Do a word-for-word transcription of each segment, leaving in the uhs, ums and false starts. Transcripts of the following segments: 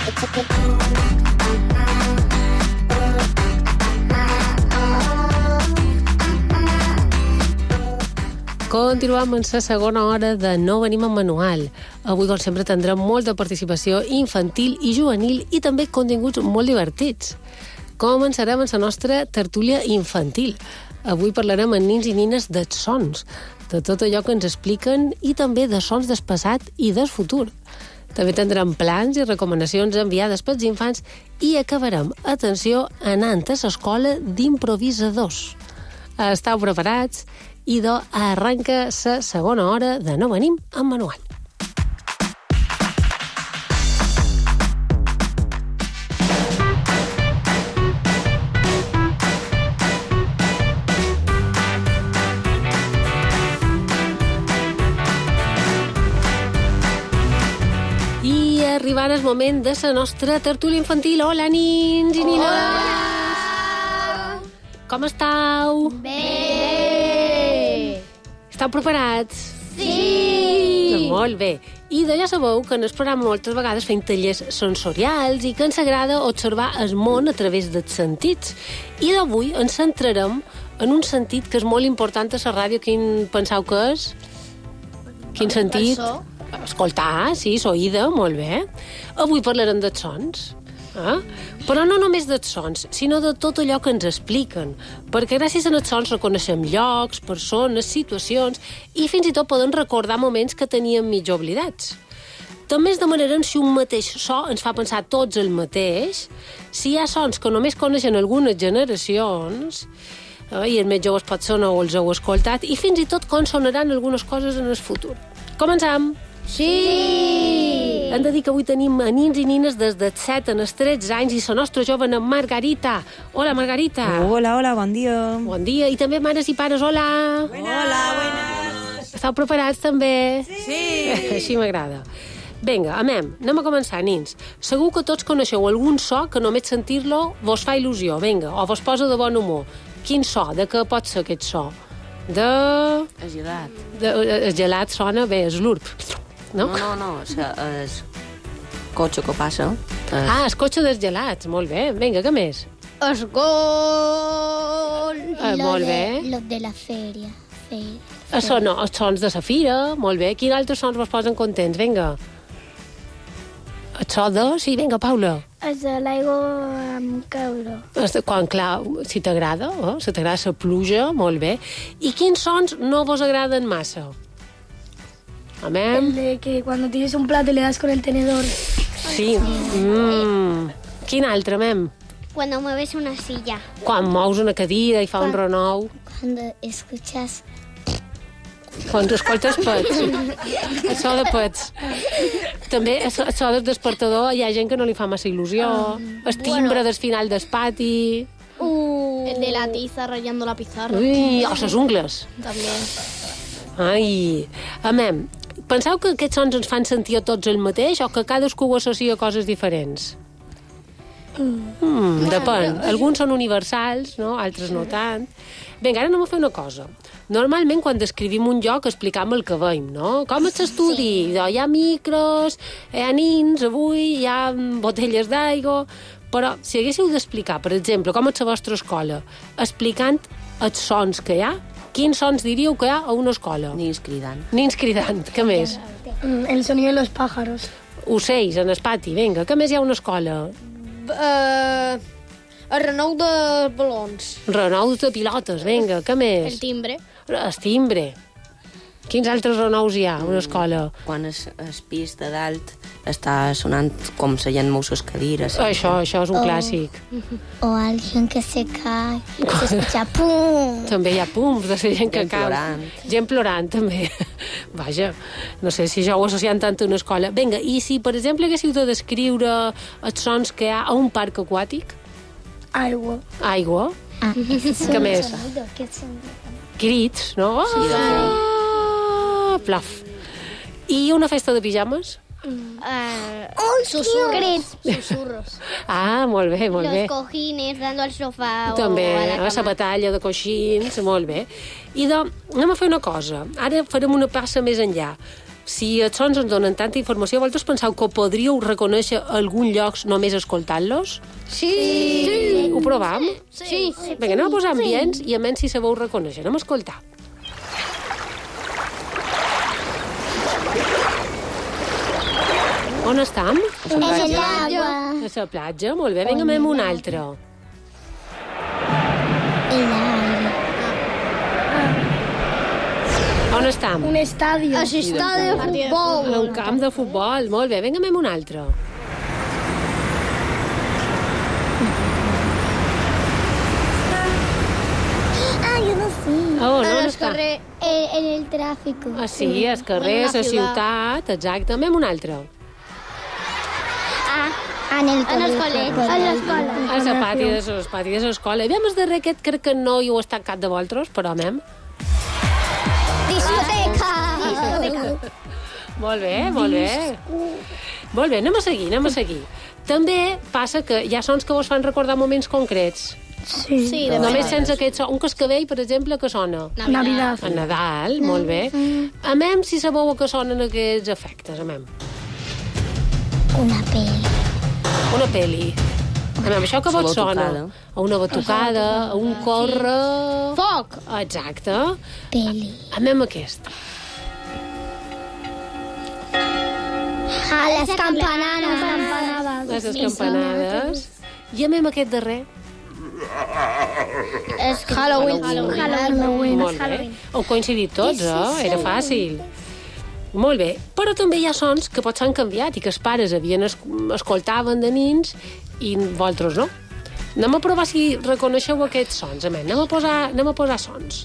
Continuem en la segona hora de No venim en manual. Avui, com sempre, tindrem molta participació infantil i juvenil i també continguts molt divertits. Començarem amb la nostra tertúlia infantil. Avui parlarem amb nins i nines de sons, de tot allò que ens expliquen i també de sons del passat i del futur. També tindrem plans i recomanacions enviades pels infants i acabarem, atenció, anant a l'escola d'improvisadors. Esteu preparats? Idò, arranca la segona hora de No venim en manual. I arribant el moment de la nostra tertúlia infantil. Hola, nins i nines! Hola! Com esteu? Bé! Esteu preparats? Sí! Doncs molt bé. I de ja sabeu que en el programa moltes vegades fem tallers sensorials i que ens agrada observar el món a través dels sentits. I d'avui ens centrarem en un sentit que és molt important a la ràdio. Quin penseu que és? Quin sentit? El so. Escoltar, sí, s'oïda, molt bé. Avui parlarem dels sons. Eh? Però no només dels sons, sinó de tot allò que ens expliquen, perquè gràcies als sons reconeixem llocs, persones, situacions i fins i tot podem recordar moments que teníem mig oblidats. També es demanarem si un mateix so ens fa pensar tots el mateix, si hi ha sons que només coneixen algunes generacions, eh, i els més joves potser no els heu escoltat, i fins i tot com sonaran algunes coses en el futur. Comencem! Sí! Hem de dir que avui tenim a nins i nines des de set a tretze anys i la nostra jove Margarita. Hola, Margarita. Hola, hola, bon dia. Bon dia. I també mares i pares, hola. Buenas. Hola, buenas. Esteu preparats també? Sí. Així m'agrada. Vinga, amem, anem a començar, nins. Segur que tots coneixeu algun so que només sentir-lo vos fa il·lusió, vinga, o vos posa de bon humor. Quin so? De què pot ser aquest so? De... El gelat. De... El gelat sona bé, és l'urp. No? No, no, no, o sigui, el cotxe que passa. El... Ah, el cotxe dels gelats, molt bé. Vinga, què més? El gol! Ah, molt bé. Los de la feria. feria. Això no, els sons de la fira, molt bé. Quins altres sons vos posen contents? Vinga. El so de... Sí, vinga, Paula. Els de l'aigua amb caure. Quan, clar, si t'agrada, eh? si t'agrada la pluja, molt bé. I quins sons no vos agraden massa? Amén. El de que cuando tienes un plato y le das con el tenedor. Sí. Mm. Quin altre, amén? Cuando mueves una silla. Quan mous una cadira i fa un renou. Cuando escuchas... Quan escoltes pets. El so de pets. També el so, el so del despertador hi ha gent que no li fa massa il·lusió. El timbre bueno. Del final del pati. Uh. El de la tiza rayando la pizarra. Ui, o les ungles. També. Ai, amén. Penseu que aquests sons ens fan sentir a tots el mateix o que cadascú ho associa a coses diferents? Mm, depèn. Alguns són universals, no? Altres no tant. Vinga, ara anem a fer una cosa. Normalment, quan descrivim un lloc, explicam el que veiem, no? Com és l'estudi? Sí. Hi ha micros, hi ha nins, avui hi ha botelles d'aigua... Però si haguéssiu d'explicar, per exemple, com és la vostra escola, explicant els sons que hi ha, quins sons diríeu que hi ha a una escola? Nins cridant. Nins cridant, què més? El sonido de los pájaros. Ocells, en el pati, vinga, què més hi ha a una escola? Uh, el renou de balons. Renous de pilotes, vinga, què més? El timbre. El timbre. Quins altres renous hi ha a una escola? Quan es, es pis de dalt està sonant com se gent mou les cadires. Això, això és un Oh. clàssic. O alguien que se cae. Se escucha pum. També hi ha pums de la gent que Gent cau. plorant. Gent plorant, també. Vaja, no sé si això ho associem tant a una escola. Vinga, i si, per exemple, haguéssiu de descriure els sons que hi ha a un parc aquàtic? Aigua. Aigua. Ah, ese es ¿Qué un més? sonido. ¿Qué sonido? Crits, no? Sí, de Ah, plaf. I una festa de pijames? ¡Oh, susurros! Susurros. Ah, molt bé, molt Los bé. cojines dando al sofá També, o a la la cama. batalla de coixins, molt bé. I de, anem a fer una cosa. Ara farem una passa més enllà. Si els sons ens donen tanta informació, vosaltres penseu que podríeu reconèixer algun lloc només escoltant-los? Sí. Sí. Ho provam? Sí. Vinga, anem a posar ambients i a menys si sabeu reconèixer. Anem a escoltar. On estem? En el agua. A la platja, molt bé. Vinga, anem un altre. El aire. On estem? Un estadio. A l'estadi de futbol. Un camp de futbol, molt bé. Vinga, anem un altre. Ah, yo no sé. Oh, no, on En el està? carrer. En, en el tráfico. Ah, sí, al carrer, a la ciutat, exacte. Anem un altre. Ah, en el colegio. A l'escola. A la pati de les pati de l'escola. I vam el darrer aquest, crec que no hi heu estat cap de vosaltres, però anem. Discoteca. Molt bé, molt bé. Molt bé, anem a seguir, anem a seguir. També passa que hi ha sons que vos fan recordar moments concrets. Sí. Sí, de Només sense aquest son. Un cascabell, per exemple, que sona Navidad. a Nadal, molt bé. Amem si sabeu a què sonen aquests efectes, amem. Una peli. Una peli. Amem, això que Una vos sona? batucada. A una batucada, a un corre... Foc. Exacte. Peli. Amem aquest. A las campanadas. Les campanades. I amem aquest darrer. És Halloween. Halloween. Molt bé. Heu coincidit tots, eh? Era fàcil. Molt bé. Però també hi ha sons que potser han canviat i que els pares havien es escoltaven de nins i vosaltres no. Anem a provar si reconeixeu aquests sons. Anem, anem, a, posar, anem a posar sons.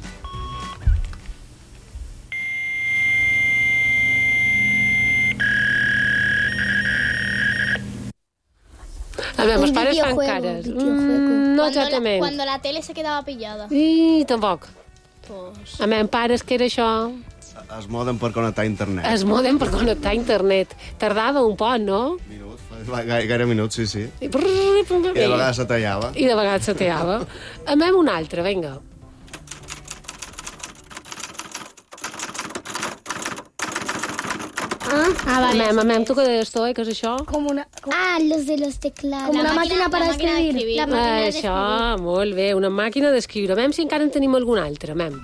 A veure, els pares fan cares. Mm, no exactament. Cuando la tele se quedaba pillada. I tampoc. A veure, pares, què era això? Es moden per connectar a internet. Es modem per connectar a internet. Tardava un poc, no? Minuts, gaire, gaire minuts, sí, sí. I, brrr, I de vegades se tallava. I de vegades se teava. Amem un altre, vinga. Ah, vale. Amem, amem, tu què deies, tu, eh? Què és això? Como una, como, Ah, los de los teclados. como una máquina para escribir. La Ah, això, molt bé, una màquina d'escriure. Amem si encara en tenim algun altre, amem.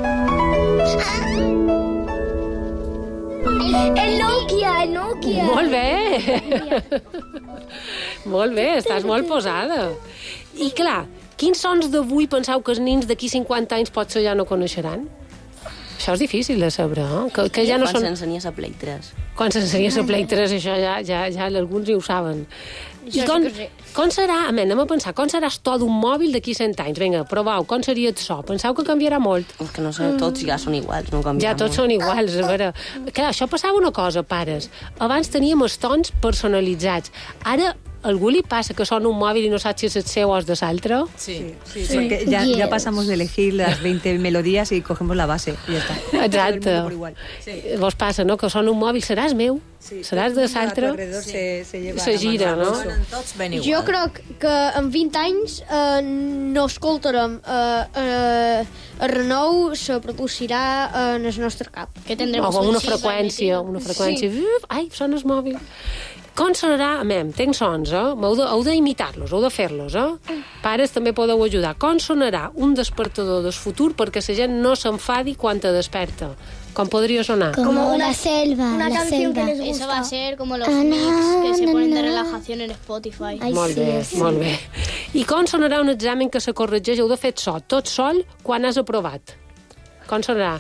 El Nokia, el Nokia. Molt bé. Molt bé, estàs molt posada. I clar, quins sons d'avui penseu que els nins d'aquí cinquanta anys potser ja no coneixeran? Això és difícil de saber, eh? Que, que ja no Quan són... s'ensenia a Play tres. Quan s'ensenia a Play tres, això ja, ja, ja alguns ja ho saben. I Jo com, sí que sí. com serà, anem, anem a pensar, com serà el to d'un mòbil d'aquí cent anys? Vinga, provau, com seria el so? Penseu que canviarà molt? És que no sé, tots ja són iguals, no canvia Ja tots són iguals, a veure. Clar, això passava una cosa, pares. Abans teníem els tons personalitzats. Ara, a algú li passa que sona un mòbil i no sap si és el seu o és de l'altre? Sí, sí, porque ya, ya pasamos de elegir las veinte melodías y cogemos la base y ya está. Exacte. Todo el mundo por igual. Sí. Vos passa, no?, que sona un mòbil, seràs meu? Sí, Seràs todo de el mundo a tu l'altre? alrededor se, se, lleva Se la gira, mano. no? Suenan tots ben igual. Jo crec que en vint anys eh, no escoltarem eh, eh, el renou se producirà en el nostre cap. Que tindrem O amb una sí, freqüència, una freqüència. Sí. Ai, sona el mòbil. Com sonarà? Amem, tenc sons, eh? Heu de- heu d'imitar-los, heu de fer-los, eh? Pares també podeu ajudar. Com sonarà un despertador del futur perquè la gent no s'enfadi quan te desperta? Com podria sonar? Como una selva. Una la canción selva. que les Eso gusta. va a ser como los Ah, mix que se na, ponen de na. relajación en Spotify. Ai, Molt sí, bé, sí. molt bé. I com sonarà un examen que se corregeix? Heu de fer so, tot sol, quan has aprovat? Com sonarà?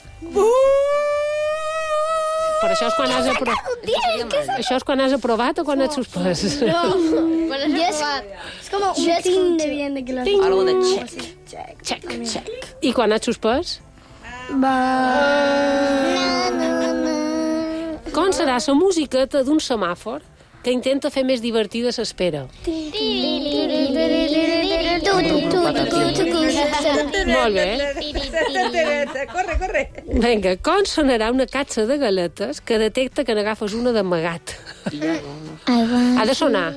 Però això és quan has aprovat. Això és quan has aprovat o quan has suspès? Bueno, eso Yes. va- Es como un tin de bien de que las Algo de check. Check, check. I quan has suspès? Com serà la musiqueta d'un semàfor que intenta fer més divertida l'espera? Molt bé. Corre, corre. Vinga, com sonarà una catxa de galetes que detecta que n'agafes una d'amagat? Ha de sonar.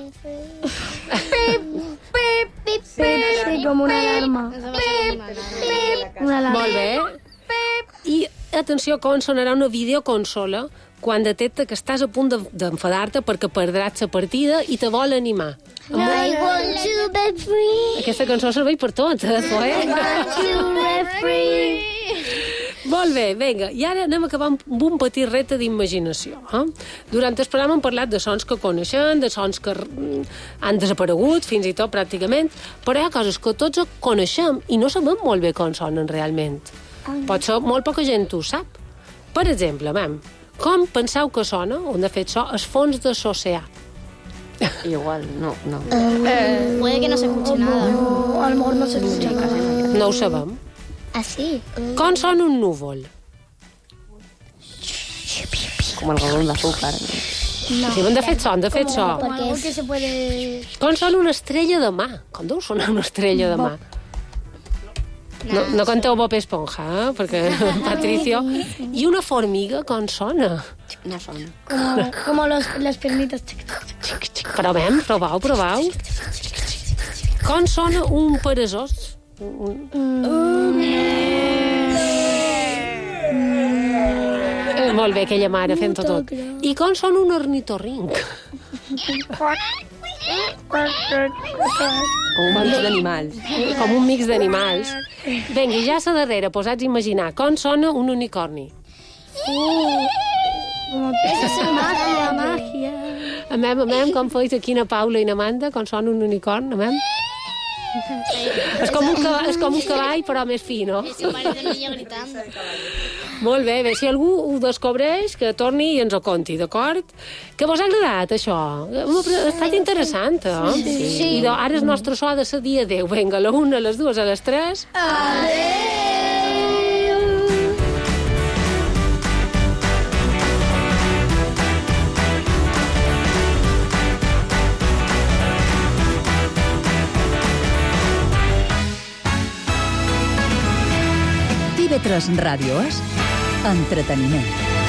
Sí, como una alarma. eso va a ser una nada. Una alarma. Molt bé. I atenció com sonarà una videoconsola quan detecta que estàs a punt d'enfadar-te perquè perdràs la partida i te vol animar. I want to be free. Aquesta cançó serveix per tot, eh? I want to be free. Molt bé, vinga, i ara anem a acabar amb un petit repte d'imaginació. Eh? Durant el programa hem parlat de sons que coneixem, de sons que han desaparegut, fins i tot pràcticament, però hi ha coses que tots coneixem i no sabem molt bé com sonen realment. Potser molt poca gent ho sap. Per exemple, mem, com penseu que sona, on de fet so, el fons de l'oceà? Igual, no, no. Eh, puede que no se escuche nada. No, a lo mejor no se escucha casi. No ho sabem. Así. Com sona un núvol? Com el galón d'azúcar. No. Sí, de fet so, de fet so. Porque Algo es... que se puede... Com sona una estrella de mar? Com deu sonar una estrella de mar? No, no conteu Bob Esponja, eh? Perquè Patricio... I una formiga, com sona? No sona. Como, como los, las pernitas. Provem, provau, provau. Com sona un peresós? Un... Eh, molt bé, aquella mare fent-ho tot. I com sona un ornitorrinc? Com un mix d'animals. Com un mix d'animals. Vinga, ja a darrere, posats a imaginar. Com sona un unicorni? Eso es magia, magia. Amem, amem, com feis aquí na Paula i na Amanda, com sona un unicorn, amem? És com un cavall, és com un cavall però més fi, no? Eso parece un niño gritando. Molt bé, bé, si algú ho descobreix, que torni i ens ho conti, d'acord? Que vos ha agradat, això? Ha estat interessant, eh? Sí. I ara el nostre so ha de ser dia adéu. Vinga, a la una, a les dues, a les tres... Adeu. T V tres Ràdio és entreteniment.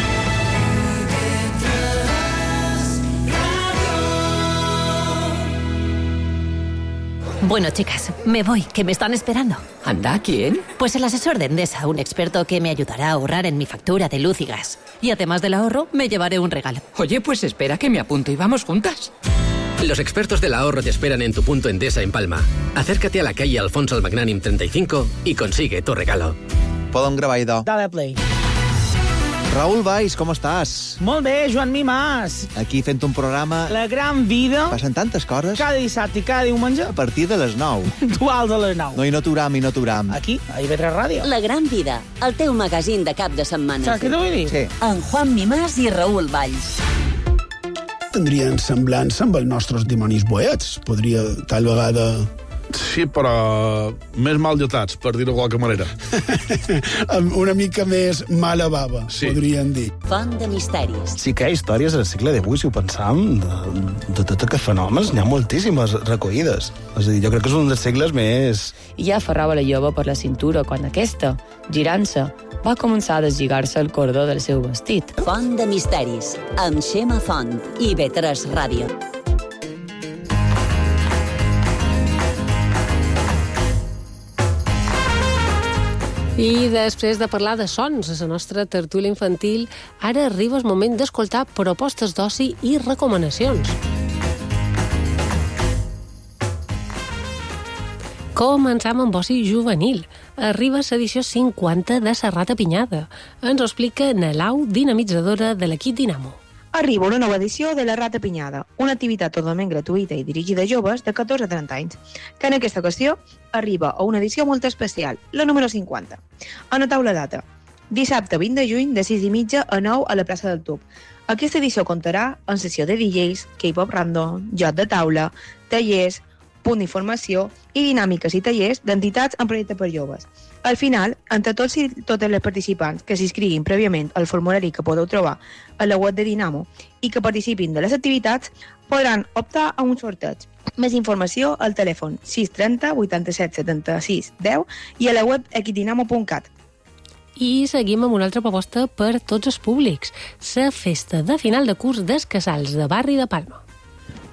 Bueno, chicas, me voy, que me están esperando. ¿Anda? ¿Quién? Pues el asesor de Endesa, un experto que me ayudará a ahorrar en mi factura de luz y gas. Y además del ahorro, me llevaré un regalo. Oye, pues espera que me apunto y vamos juntas. Los expertos del ahorro te esperan en tu punto Endesa en Palma. Acércate a la calle Alfonso el Magnànim treinta y cinco y consigue tu regalo. Podem gravar, idò. Dale play. Raül Valls, com estàs? Molt bé, Joan Mimàs. Aquí fent un programa... La gran vida. Passen tantes coses. Cada dissabte i cada diumenge. A partir de les nou. Duals a les nou. No, i no t'uram, i no t'uram. Aquí, a I V tres Ràdio. La gran vida, el teu magazín de cap de setmana. Saps què t'ho vull dir? Sí. En Juan Mimàs i Raül Valls. Tindrien semblança amb els nostres dimonis boets. Podria, tal vegada... Sí, però més mal dotats, per dir-ho de qualque manera. Una mica més mala bava, sí. Podrien dir. Font de misteris. Sí que hi ha històries al segle divuit, si ho pensam, de, de tot aquests fenòmens, n'hi ha moltíssimes recollides. És a dir, jo crec que és un dels segles més... I ja aferrava la jove per la cintura quan aquesta, girant-se, va començar a deslligar-se el cordó del seu vestit. Font de misteris, amb Xema Font, I V tres Ràdio. I després de parlar de sons a la nostra tertúlia infantil, ara arriba el moment d'escoltar propostes d'oci i recomanacions. Començam amb oci juvenil. Arriba l'edició cinquanta de la Rata Pinyada. Ens ho explica Nelau, dinamitzadora de l'equip Dinamo. Arriba una nova edició de la Rata Pinyada, una activitat totalment gratuïta i dirigida a joves de catorze a trenta anys, que en aquesta ocasió arriba a una edició molt especial, la número cinquanta. Anoteu la data. Dissabte vint de juny, de sis i mitja a nou a la plaça del Tub. Aquesta edició comptarà amb sessió de D Js, K-pop random, joc de taula, tallers, punt d'informació i dinàmiques i tallers d'entitats en projecte per joves. Al final, entre tots i totes les participants que s'inscriguin prèviament al formulari que podeu trobar a la web de Dinamo i que participin de les activitats, podran optar a un sorteig. Més informació al telèfon sis trenta vuitanta-set setanta-sis deu i a la web equidinamo punt cat. I seguim amb una altra proposta per tots els públics, la festa de final de curs dels Casals de Barri de Palma.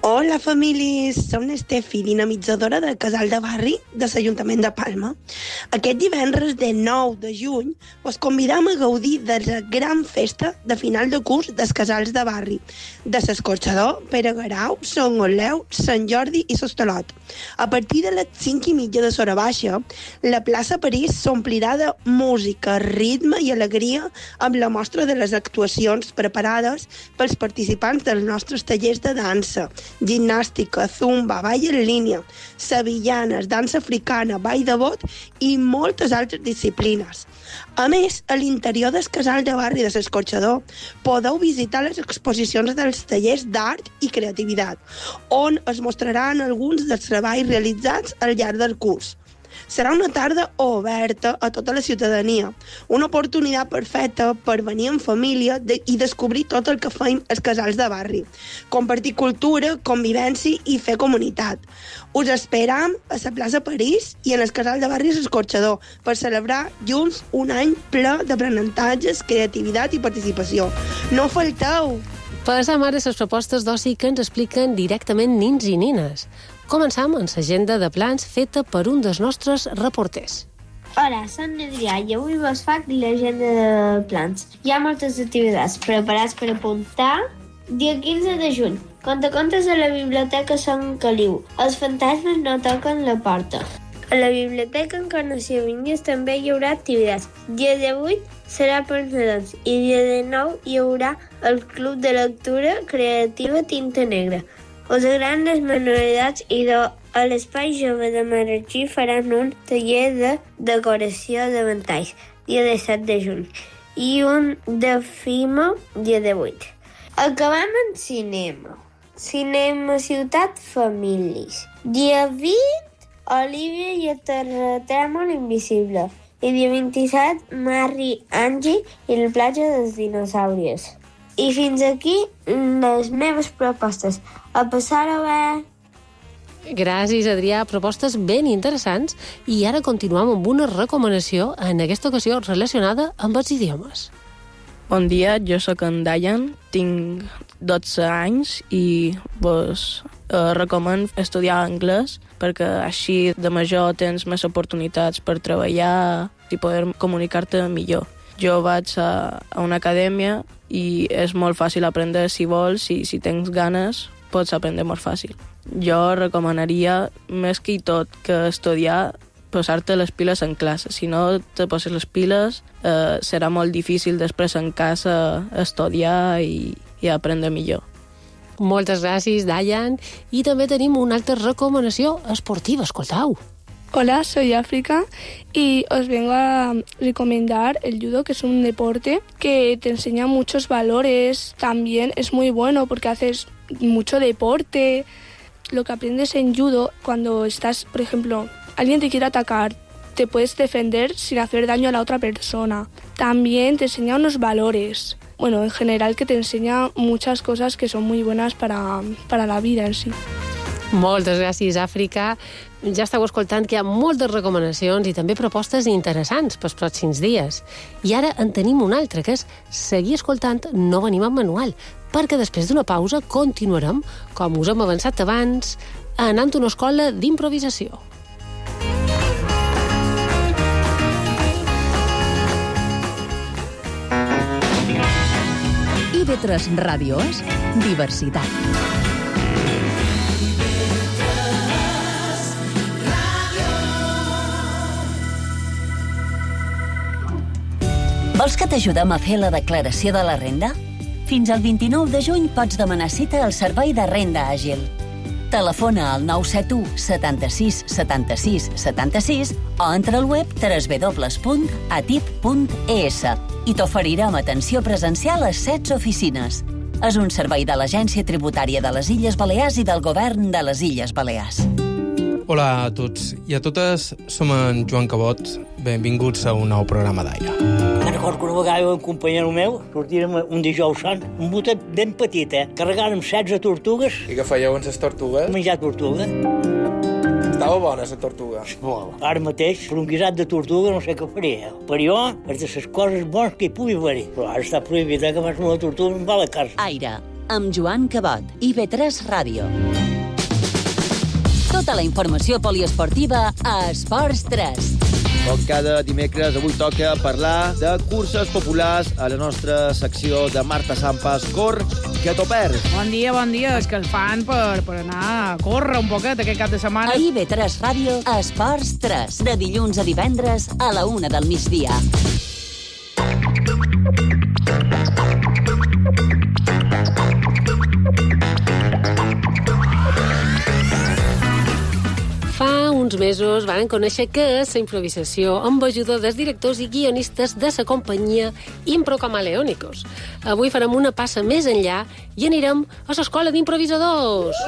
Hola, famílies! Som l'Estefi, dinamitzadora del Casal de Barri de l'Ajuntament de Palma. Aquest divendres de nou de juny us convidam a gaudir de la gran festa de final de curs dels Casals de Barri, de l'Escorxador, Pere Garau, Sant Oleu, Sant Jordi i l'Hostalot. A partir de les cinc i mitja de l'hora baixa, la plaça París s'omplirà de música, ritme i alegria amb la mostra de les actuacions preparades pels participants dels nostres tallers de dansa, gimnàstica, zumba, ball en línia, sevillanes, dansa africana, ball de bot i moltes altres disciplines. A més, a l'interior del Casal de Barri de l'Escorxador podeu visitar les exposicions dels tallers d'art i creativitat, on es mostraran alguns dels treballs realitzats al llarg del curs. Serà una tarda oberta a tota la ciutadania, una oportunitat perfecta per venir en família de, i descobrir tot el que feim als casals de barri, compartir cultura, convivència i fer comunitat. Us esperam a la plaça París i en el casal de barri l'Escorxador per celebrar junts un any ple d'aprenentatges, creativitat i participació. No falteu! Passam ara les propostes d'oci que ens expliquen directament nins i nines. Començam amb l'agenda de plans feta per un dels nostres reporters. Hola, som l'Adrià i avui vos faig l'agenda de plans. Hi ha moltes activitats preparats per apuntar. Dia quinze de juny, contacontes a la Biblioteca Sant Caliu. Els fantasmes no toquen la porta. A la Biblioteca Encarnació Vinyes també hi haurà activitats. Dia divuit serà per nadons i dia dinou hi haurà el Club de Lectura Creativa Tinta Negra. Us agraden les manualitats i de, a l'Espai Jove de Marratxí faran un taller de decoració de ventalls, dia disset de juny, i un de Fimo, dia divuit. Acabem en cinema. Cinema Ciutat Famílies. Dia vint, Olivia i el terratrèmol invisible. I dia vint-i-set, Marri, Angie i la platja dels dinosaures. I fins aquí les meves propostes. A passar-ho bé! Gràcies, Adrià. Propostes ben interessants. I ara continuem amb una recomanació, en aquesta ocasió relacionada amb els idiomes. Bon dia, jo sóc en Dayan, tinc dotze anys i vos eh, recomano estudiar anglès perquè així de major tens més oportunitats per treballar i poder comunicar-te millor. Jo vaig a, a una acadèmia i és molt fàcil aprendre si vols i si tens ganes pots aprendre molt fàcil. Jo recomanaria més que tot que estudiar posar-te les piles en classe. Si no te poses les piles eh, serà molt difícil després en casa estudiar i, i aprendre millor. Moltes gràcies, Dayan. I també tenim una altra recomanació esportiva, escoltau. Hola, soy África y os vengo a recomendar el judo, que es un deporte que te enseña muchos valores. También es muy bueno porque haces mucho deporte. Lo que aprendes en judo, cuando estás, por ejemplo, alguien te quiere atacar, te puedes defender sin hacer daño a la otra persona. También te enseña unos valores. Bueno, en general que te enseña muchas cosas que son muy buenas para, para la vida en sí. Moltes gràcies, Àfrica. Ja esteu escoltant que hi ha moltes recomanacions i també propostes interessants pels pròxims dies. I ara en tenim una altra, que és seguir escoltant No venim amb manual, perquè després d'una pausa continuarem, com us hem avançat abans, anant a una escola d'improvisació. I ve tres ràdios, diversitat. Vols que t'ajudem a fer la declaració de la renda? Fins al vint-i-nou de juny pots demanar cita al Servei de Renda Àgil. Telefona al nou set u setanta-sis setanta-sis setanta-sis o entra al web w w w punt atip punt e s i t'oferirem atenció presencial a setze oficines. És un servei de l'Agència Tributària de les Illes Balears i del Govern de les Illes Balears. Hola a tots i a totes, som en Joan Cabot. Benvinguts a un nou programa d'Aire. Me'n recordo que una vegada un companyero meu sortirem un dijous sant, un botet ben petit, eh? Carregàrem setze tortugues. I què fèieu amb les tortugues? Menjar tortuga. Estava bona, la tortuga. Molt. Ara mateix, per un guisat de tortuga no sé què faria. Per jo, és de les coses bones que hi pugui haver-hi. Però ara està prohibit, eh, que fas una tortuga en va la casa. Aire, amb Joan Cabot, I B tres Ràdio. Tota la informació poliesportiva a Esports tres. Com cada dimecres, avui toca parlar de curses populars a la nostra secció de Marta Sampas. Cor, que t'ho perds. Bon dia, bon dia. És que el fan per, per anar a córrer un poquet aquest cap de setmana. A I B tres Ràdio, a Esports tres. De dilluns a divendres a la una del migdia. Fa uns mesos van conèixer què és la improvisació amb ajuda dels directors i guionistes de la companyia Impro Camaleónicos. Avui farem una passa més enllà i anirem a l'escola d'improvisadors.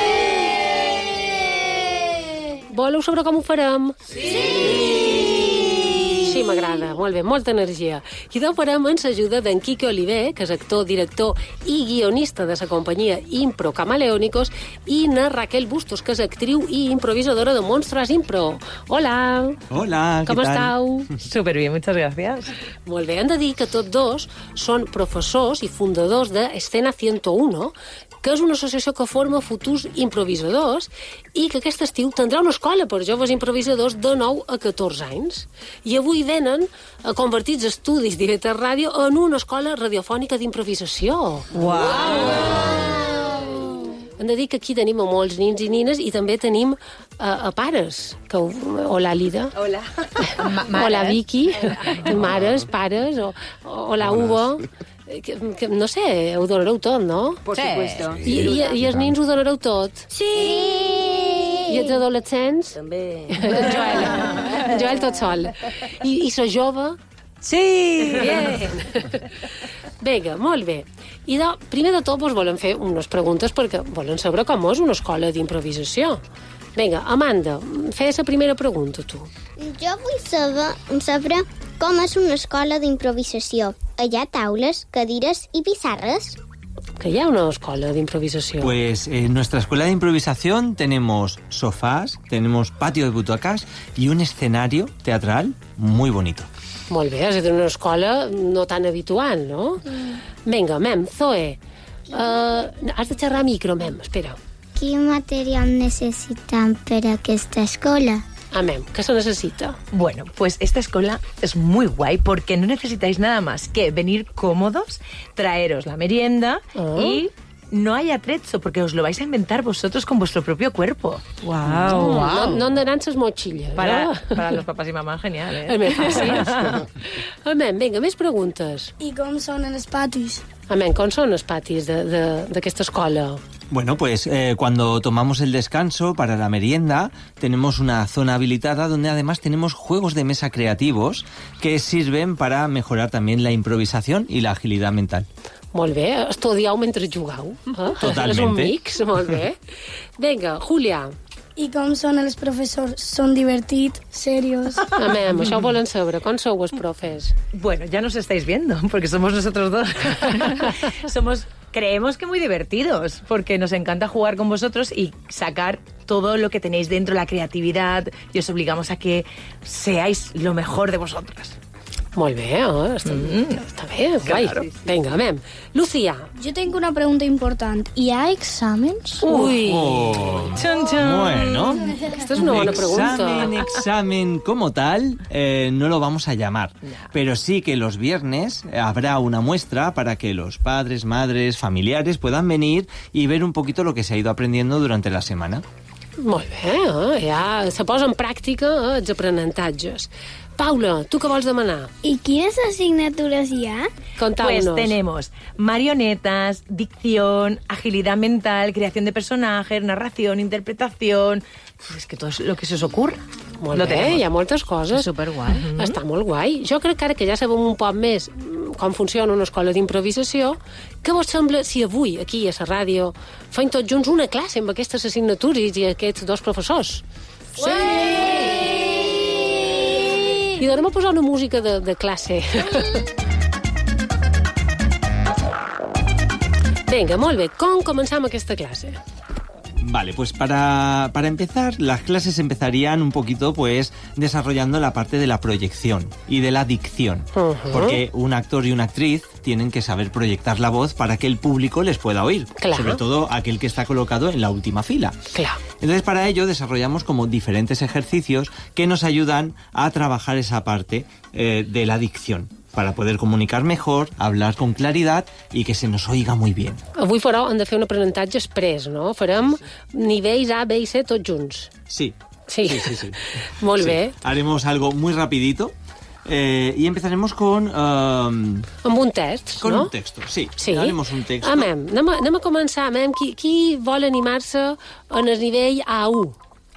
Voleu saber com ho farem? Sí! Sí, m'agrada. Molt bé, molta energia. I ho farem amb l'ajuda d'en Quique Oliver, que és actor, director i guionista de la companyia Impro Camaleónicos, i na Raquel Bustos, que és actriu i improvisadora de Monstruos Impro. Hola! Hola, Com ¿qué tal? estàu? Súper bien, muchas gracias. Molt bé, hem de dir que tots dos són professors i fundadors de Escena ciento uno, que és una associació que forma futurs improvisadors i que aquest estiu tindrà una escola per joves improvisadors de nou a catorze anys. I avui venen a convertits estudis d'I B tres Ràdio en una escola radiofònica d'improvisació. Uau! Hem de dir que aquí tenim a molts nins i nines i també tenim a, a pares. Que, hola, Lida. Hola. Hola, Vicky. Mares, pares. O, hola, Hugo. Que, que, no sé, ho donareu tot, no? Por supuesto. I, i, I els nins ho donareu tot? Sí! I els adolescents? També. En Joel. En Joel tot sol. I, i la jove? Sí! Bien. Vinga, molt bé. I de, primer de tot vos volem fer unes preguntes perquè volen saber com és una escola d'improvisació. Vinga, Amanda, fes la primera pregunta, tu. Jo vull saber, saber com és una escola d'improvisació. Hi ha taules, cadires i pissarres? Que hi ha una escola d'improvisació. Pues en nuestra escuela de improvisación tenemos sofás, tenemos patio de butacas y un escenario teatral muy bonito. Molt bé, és a dir, una escola no tan habitual, no? Vinga, Mem, Zoe, uh, has de xerrar a micro, Mem, espera. Quin material necessitem per a aquesta escola? Ah, Mem, ¿qué se necesita? Bueno, pues esta escuela es muy guay porque no necesitáis nada más que venir cómodos, traeros la merienda Oh. y no hay atrezo porque os lo vais a inventar vosotros con vuestro propio cuerpo. Wow, wow. No, no andaran ses motxilles, Para, no? para los papás y mamás, genial, ¿eh? És més fàcil. Amén, vinga, més preguntes. I com són els patis? Amén, com són els patis d'aquesta escola? Bueno, pues eh, cuando tomamos el descanso para la merienda, tenemos una zona habilitada donde además tenemos juegos de mesa creativos que sirven para mejorar también la improvisación y la agilidad mental. Molt bé, estudieu mentre jugueu. Eh? Totalmente. És un mix, molt bé. Vinga, Julia. I com són els professors? Són divertits, serios? Amén, això ho volen saber. Com sou els profes? Bueno, ya nos estáis viendo, porque somos nosotros dos. Somos, creemos que muy divertidos, porque nos encanta jugar con vosotros y sacar todo lo que tenéis dentro, la creatividad, y os obligamos a que seáis lo mejor de vosotras. Molt bé, eh? Està, mm. està bé, guai. Claro. Vinga, amén. Lucía. Jo tinc una pregunta important. Hi ha exàmens? Ui. Oh. Chun, chun. Bueno, esta es una buena pregunta. Examen, examen como tal, eh, no lo vamos a llamar. Pero sí que los viernes habrá una muestra para que los padres, madres, familiares puedan venir y ver un poquito lo que se ha ido aprendiendo durante la semana. Molt bé, eh? Ja se posa en pràctica eh, els aprenentatges. Paula, tu què vols demanar? I quines assignatures hi ha? Contau-nos. Pues tenemos marionetas, dicción, agilidad mental, creación de personajes, narración, interpretación... Es que todo es lo que se os ocurra. Molt lo bé, tenemos. hi ha moltes coses. És superguai. Mm-hmm. Està molt guai. Jo crec que ara que ja sabem un poc més com funciona una escola d'improvisació, què vos sembla si avui, aquí a la ràdio, fem tots junts una classe amb aquestes assignatures i aquests dos professors? Sí! I donem a posar una música de, de classe. Vinga, molt bé. Com començam aquesta classe? Vale, pues para, para empezar, las clases empezarían un poquito pues desarrollando la parte de la proyección y de la dicción. Uh-huh. Porque un actor y una actriz tienen que saber proyectar la voz para que el público les pueda oír. Claro. Sobre todo aquel que está colocado en la última fila. Claro. Entonces, para ello desarrollamos como diferentes ejercicios que nos ayudan a trabajar esa parte eh, de la dicción, para poder comunicar mejor, hablar con claridad y que se nos oiga muy bien. Avui, però, hem de fer un aprenentatge express, no? Farem nivells A, B i C tots junts. Sí. Sí. Sí, sí, sí. Molt Sí. bé. Haremos algo muy rapidito eh, y empezaremos con... Um, Amb un text, con no? un texto, sí. Sí. Haremos un texto. Amem, anem a, anem a començar. Amem, qui, qui vol animar-se en el nivell A u?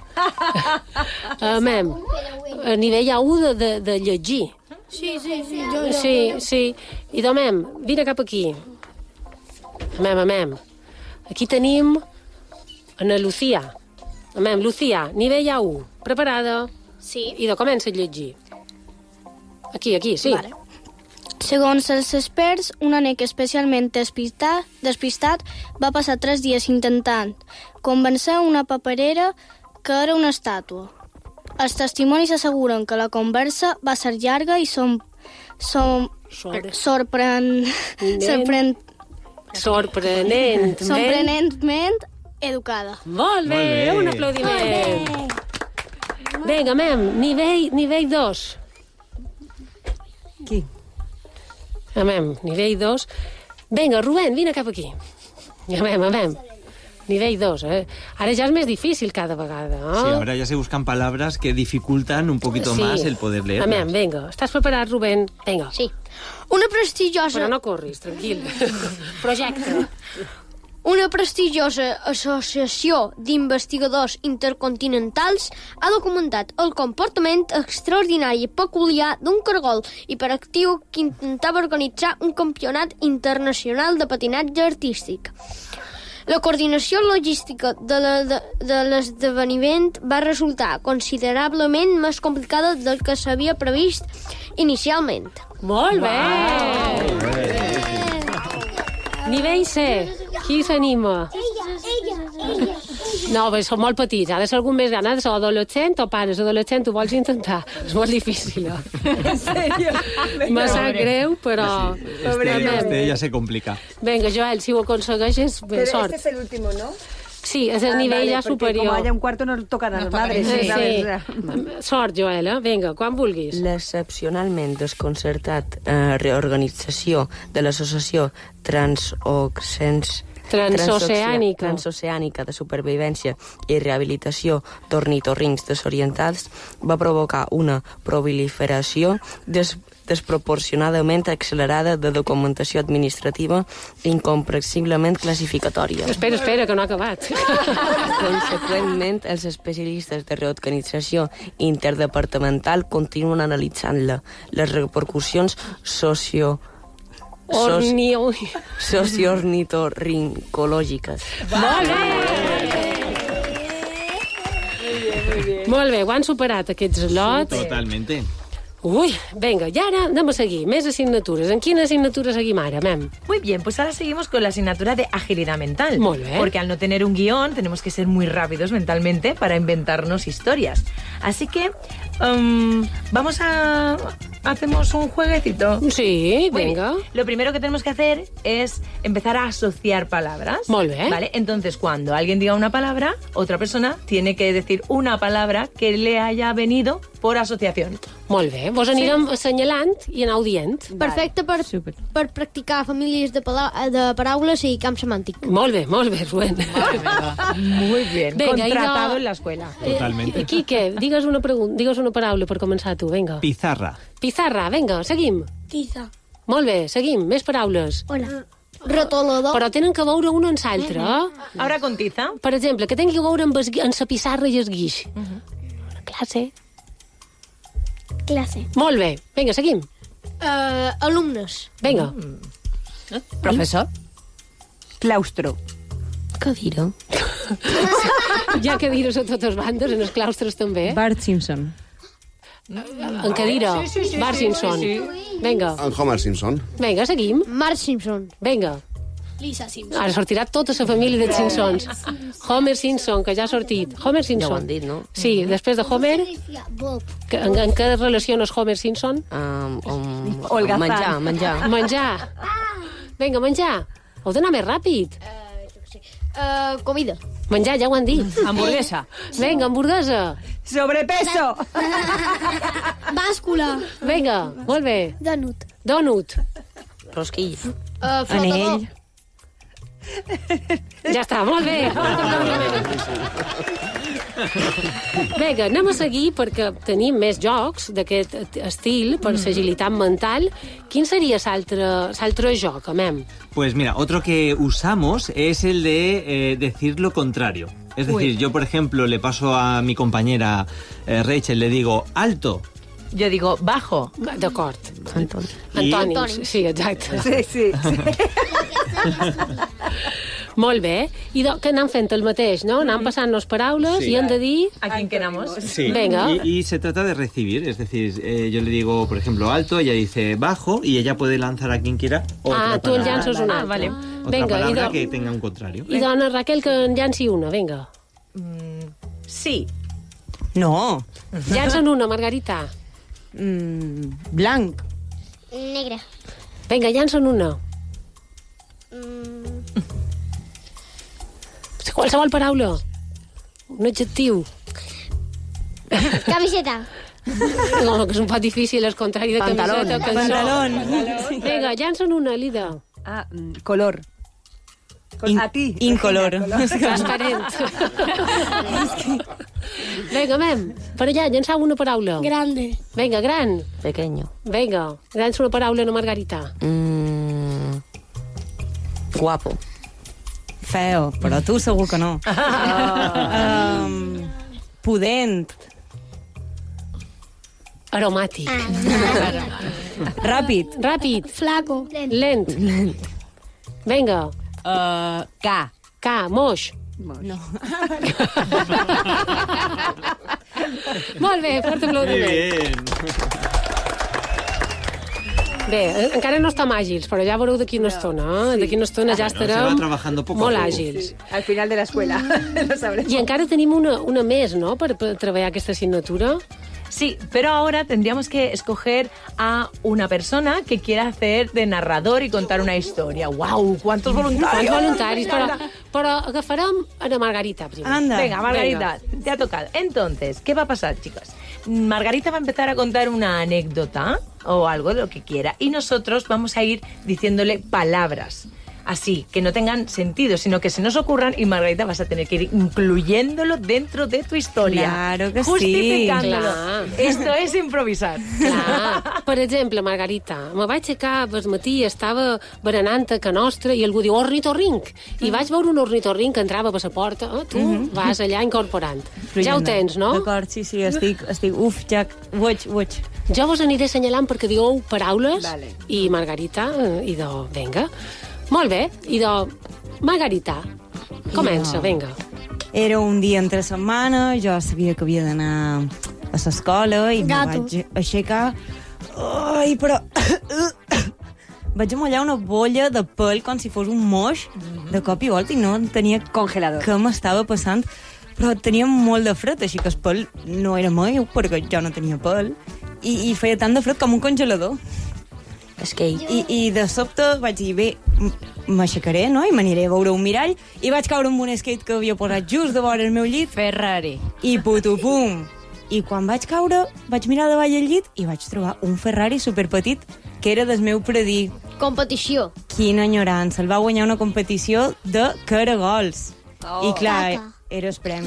Amem, el nivell A u de, de, de llegir. Sí, sí, sí, jo, jo. Sí, sí. I domem, vine cap aquí. Amem, amem. Aquí tenim en la Lucía. Amem, Lucía, nivell A u. Preparada? Sí. I de comença a llegir. Aquí, aquí, sí. Vale. Segons els experts, una nec especialment despistat, despistat va passar tres dies intentant convèncer una paperera que era una estàtua. Els testimonis asseguren que la conversa va ser llarga i som, som Sor- sorpren, sorpren, Sorprenent. sorprenentment educada. Molt bé, Molt bé. un aplaudiment. Vinga, mem, nivell, nivell dos. Qui? Amem, nivell dos. Vinga, Rubén, vine cap aquí. Amem, amem. Nivell dos, eh? Ara ja és més difícil cada vegada, no? Sí, ahora ya se buscan palabras que dificultan un poquito Sí. más el poder leer. Amem, vinga. Estàs preparat, Rubén? Vinga. Sí. Una prestigiosa... Però no corris, tranquil. Projecte. Una prestigiosa associació d'investigadors intercontinentals ha documentat el comportament extraordinari i peculiar d'un cargol hiperactiu que intentava organitzar un campionat internacional de patinatge artístic. La coordinació logística de la- de- de l'esdeveniment va resultar considerablement més complicada del que s'havia previst inicialment. Molt bé! Nivell C. Qui s'anima? No, però són molt petits. Ha de ser algun més gran. Ha de ser adolescent o pares. Adolescent, ho vols intentar? És molt difícil. En serio? Me sap greu, però... Este, este ya se complica. Vinga, Joel, si ho aconsegueixes, ben Pero sort. este es el último, ¿no? Sí, és el Ah, nivell vale, ja porque superior. Como haya un cuarto, nos tocan a las madres. Sí, ¿sabes? sí. Sort, Joel, eh? Vinga, quan vulguis. L'excepcionalment desconcertat eh, reorganització de l'Associació Transoccens... Transoceànica. Transoceànica de Supervivència i Rehabilitació d'Ornitorrincs Desorientats va provocar una proliferació des desproporcionadament accelerada de documentació administrativa incomprensiblement classificatòria. Espera, espera, que no ha acabat. Conseqüentment, els especialistes de reorganització interdepartamental continuen analitzant-la. Les repercussions socio... Orni... socioornitorrincològiques. Molt bé! Molt bé, ho han superat aquests lots. Totalmente. Uy, venga, y ahora vamos a seguir. Més asignatures. En quina assignatura seguim ara, mem? Muy bien, pues ahora seguimos con la asignatura de agilidad mental. Muy bien. Porque al no tener un guión tenemos que ser muy rápidos mentalmente para inventarnos historias. Así que um, vamos a... ¿Hacemos un jueguecito? Sí, Muy venga. bien. Lo primero que tenemos que hacer es empezar a asociar palabras. Muy bien. ¿Vale? Entonces, cuando alguien diga una palabra, otra persona tiene que decir una palabra que le haya venido por asociación. Molt bé, vos anirem sí. assenyalant i anau dient. Perfecte per, per practicar famílies de, pala de paraules i camp semàntic. Molt bé, molt bé, Rubén. Muy bien, Venga, contratado jo... en la escuela. Totalmente. Eh, Quique, digues una, pregunta, digues una paraula per començar tu, vinga. Pizarra. Pizarra, vinga, seguim. Tiza. Molt bé, seguim, més paraules. Hola. Retolador. Però tenen que veure una en l'altra. Uh -huh. Ara con tiza. Per exemple, que tingui que veure amb, amb la pissarra i el guix. Uh -huh. Classe. Classe. Molt bé, vinga, seguim. Uh, alumnes. Vinga. Mm. Professor. Claustro. Cadira. Hi ha cadires a totes bandes, en els claustres també. Bart Simpson. En cadira. Sí, sí, sí, Bart sí, Simpson. sí. Vinga. En Homer Simpson. Vinga, seguim. Marge Simpson. Vinga. Lisa Simpson. Ara sortirà tota la família dels Simpsons. Homer Simpson, que ja ha sortit. Homer Simpson. Ja ho han dit, no? Sí, després de Homer... Bob. Que, en, en què relaciones Homer Simpson? Um, um, Holgazán. Menjar, menjar. Menjar. Vinga, menjar. Heu d'anar més ràpid. Uh, comida. Menjar, ja ho han dit. Hamburguesa. Vinga, hamburguesa. Sobrepeso. Bàscula. Vinga, molt bé. Donut. Donut. Rosquilla. Uh, Anell. Ja està, molt bé. Vinga, anem a seguir perquè tenim més jocs d'aquest estil per l'agilitat mental. Quin seria l'altre joc, amem? Pues mira, otro que usamos es el de eh, decir lo contrario. Es decir, Uy. yo, por ejemplo, le paso a mi compañera eh, Rachel, le digo, alto. Jo digo, bajo. D'acord. Antoni. Antònims, sí, exacte. Sí, sí. sí. Molt bé. I do, que anem fent el mateix, no? Anem passant les paraules sí. i hem de dir... ¿A quién queramos? Sí. Venga. Y, y se trata de recibir, es decir, eh, yo le digo, por ejemplo, alto, ella dice bajo, y ella puede lanzar a quien quiera otra ah, tu en llances una ah, altra. Vale. Otra venga, palabra do... que tenga un contrario. I dona Raquel que en llanci una, vinga. Mm, sí. No. Llancen una, Margarita. Mm, blanc. Negre. Vinga, llancen una. Mm. Qualsevol paraula. Un adjectiu. Camiseta. No, que és un poc difícil, és contrari de Pantalón. camiseta. Pantalón. Pantalón. Vinga, llança'n una, Lida. Ah, color. In, a ti. Incolor. Transparent. Vinga, mem, per allà, llançau una paraula. Grande. Vinga, gran. Pequeño. Vinga, llança una paraula, no, Margarita. Mm, guapo. Feo, però tu segur que no. Uh, um, pudent. Aromàtic. Ah. Ràpid. Ràpid. Flaco. Lent. Lent. Lent. Vinga. Uh, ca. Ca, moix. No. Molt bé, fort aplaudiment. Bé, encara no estem àgils, però ja veureu d'aquí una estona. Eh? D'aquí una estona ja estarem molt àgils. Sí. Al final de l'escola. I encara tenim una, una més, no?, per, per treballar aquesta assignatura. Sí, pero ahora tendríamos que escoger a una persona que quiera hacer de narrador y contar una historia. ¡Wow! ¿Cuántos voluntarios? ¿Cuántos voluntarios? Però, però agafarem a la Margarita primer. Anda. Venga, Margarita, Venga. Te ha tocado. Entonces, ¿qué va a pasar, chicas? Margarita va a empezar a contar una anécdota o algo de lo que quiera y nosotros vamos a ir diciéndole palabras. Así, que no tengan sentido, sino que se nos ocurran y Margarita vas a tener que ir incluyéndolo dentro de tu historia. Claro que justificándolo. sí. Esto es improvisar. Clar. Per exemple, Margarita, me vaig aixecar al matí, estava berenant a Ca Nostra i algú diu ornitorrinc. I vaig veure un ornitorrinc que entrava per la porta. Eh? Tu mm -hmm. vas allà incorporant. Però ja ho tens, no? D'acord, sí, sí, estic, estic uf, ja, uig, uig. Jo vos aniré assenyalant perquè dieu paraules vale. i Margarita, i de, vinga. Molt bé, i de... Margarita, comença, vinga. Era un dia entre setmana, jo sabia que havia d'anar a l'escola i me vaig aixecar... Ai, però... vaig amollar una bolla de pèl com si fos un moix de cop i volta i no tenia congelador què m'estava passant, però tenia molt de fred, així que el pèl no era meu perquè jo no tenia pèl i, i feia tant de fred com un congelador. Skate. I, i de sobte vaig dir, bé, m'aixecaré, no?, i m'aniré a veure un mirall i vaig caure amb un skate que havia posat just de vora el meu llit. Ferrari. I putupum. I quan vaig caure, vaig mirar davall el llit i vaig trobar un Ferrari superpetit que era del meu predí. Competició. Quina enyorança. El va guanyar una competició de caragols. Oh. I clar, Caca. era el premi.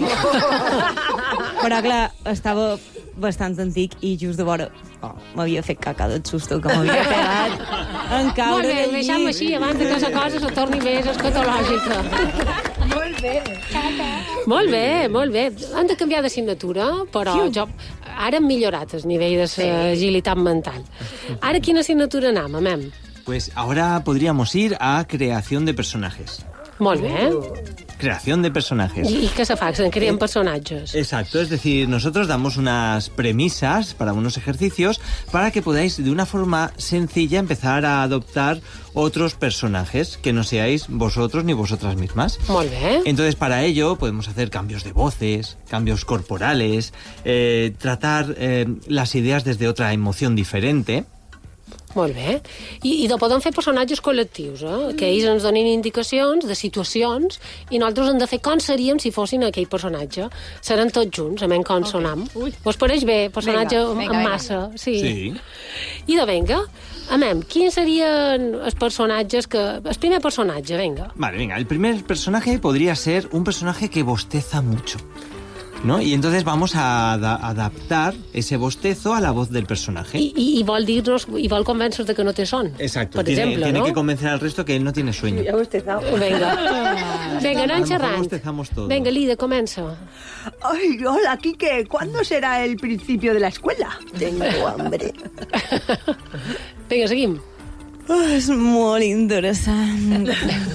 Però clar, estava bastant antic i just de vora oh, m'havia fet caca del susto que m'havia pegat en caure del llit. Molt bé, deixem així, abans que la cosa se torni més escatològica. Molt bé. Molt bé, molt bé. Han de canviar d'assignatura, però jo... Ara hem millorat el nivell d'agilitat mental. Ara quina assignatura anem, amem? Pues ahora podríamos ir a creación de personajes. Molt bé. Creación de personajes. ¿Y qué se fa? Se crean personajes. Exacto, es decir, nosotros damos unas premisas para unos ejercicios para que podáis de una forma sencilla empezar a adoptar otros personajes que no seáis vosotros ni vosotras mismas. Molt bé. Entonces, para ello podemos hacer cambios de voces, cambios corporales, eh, tratar eh, las ideas desde otra emoción diferente. Molt bé. I, i de podem fer personatges col·lectius, eh? Que ells ens donin indicacions de situacions i nosaltres hem de fer com seríem si fossin aquell personatge. Seran tots junts, a menys com okay. sonam. Us pareix bé, personatge venga, venga, en massa? venga. Sí. Sí. I de venga, amem, quins serien els personatges que... El primer personatge, venga. Vale, venga, el primer personaje podría ser un personaje que bosteza mucho, ¿no? Y entonces vamos a ad adaptar ese bostezo a la voz del personaje. I, i, i vol dir-nos, i vol convèncer de que no té son. Exacto, per tiene, exemple, tiene no? que convencer al resto que él no tiene sueño. Ja bostezado. Venga, venga, anem xerrant. Bostezamos todo. Venga, Lida, comença. Ay, hola, Quique. ¿Cuándo será el principio de la escuela? Tengo hambre. Vinga, seguim. Oh, és molt interessant.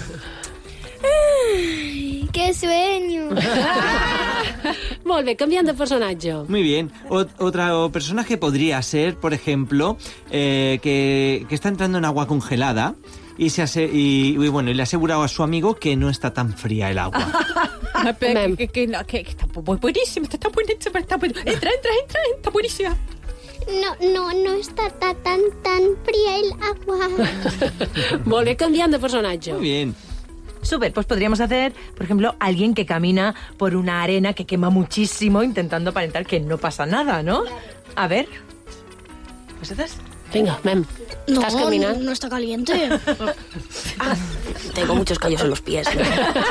Ay, qué sueño. Molt bé, canviant de personatge. Muy bien. O otro personaje podría ser, por ejemplo, eh, que, que está entrando en agua congelada y, se ase y, y, bueno, y le ha asegurado a su amigo que no está tan fría el agua. que, que, que, no, que, que está buenísima, está tan buenísima, está buenísima. Entra, entra, entra, está buenísima. No, no, no está ta, tan, tan fría el agua. Molt bé, canviant de personatge. Muy bien. Súper, pues podríamos hacer, por ejemplo, alguien que camina por una arena que quema muchísimo intentando aparentar que no pasa nada, ¿no? A ver. ¿Vosotras? Venga, mem. No, ¿Estás caminando? no, no está caliente. Ah, tengo muchos callos en los pies. ¿No?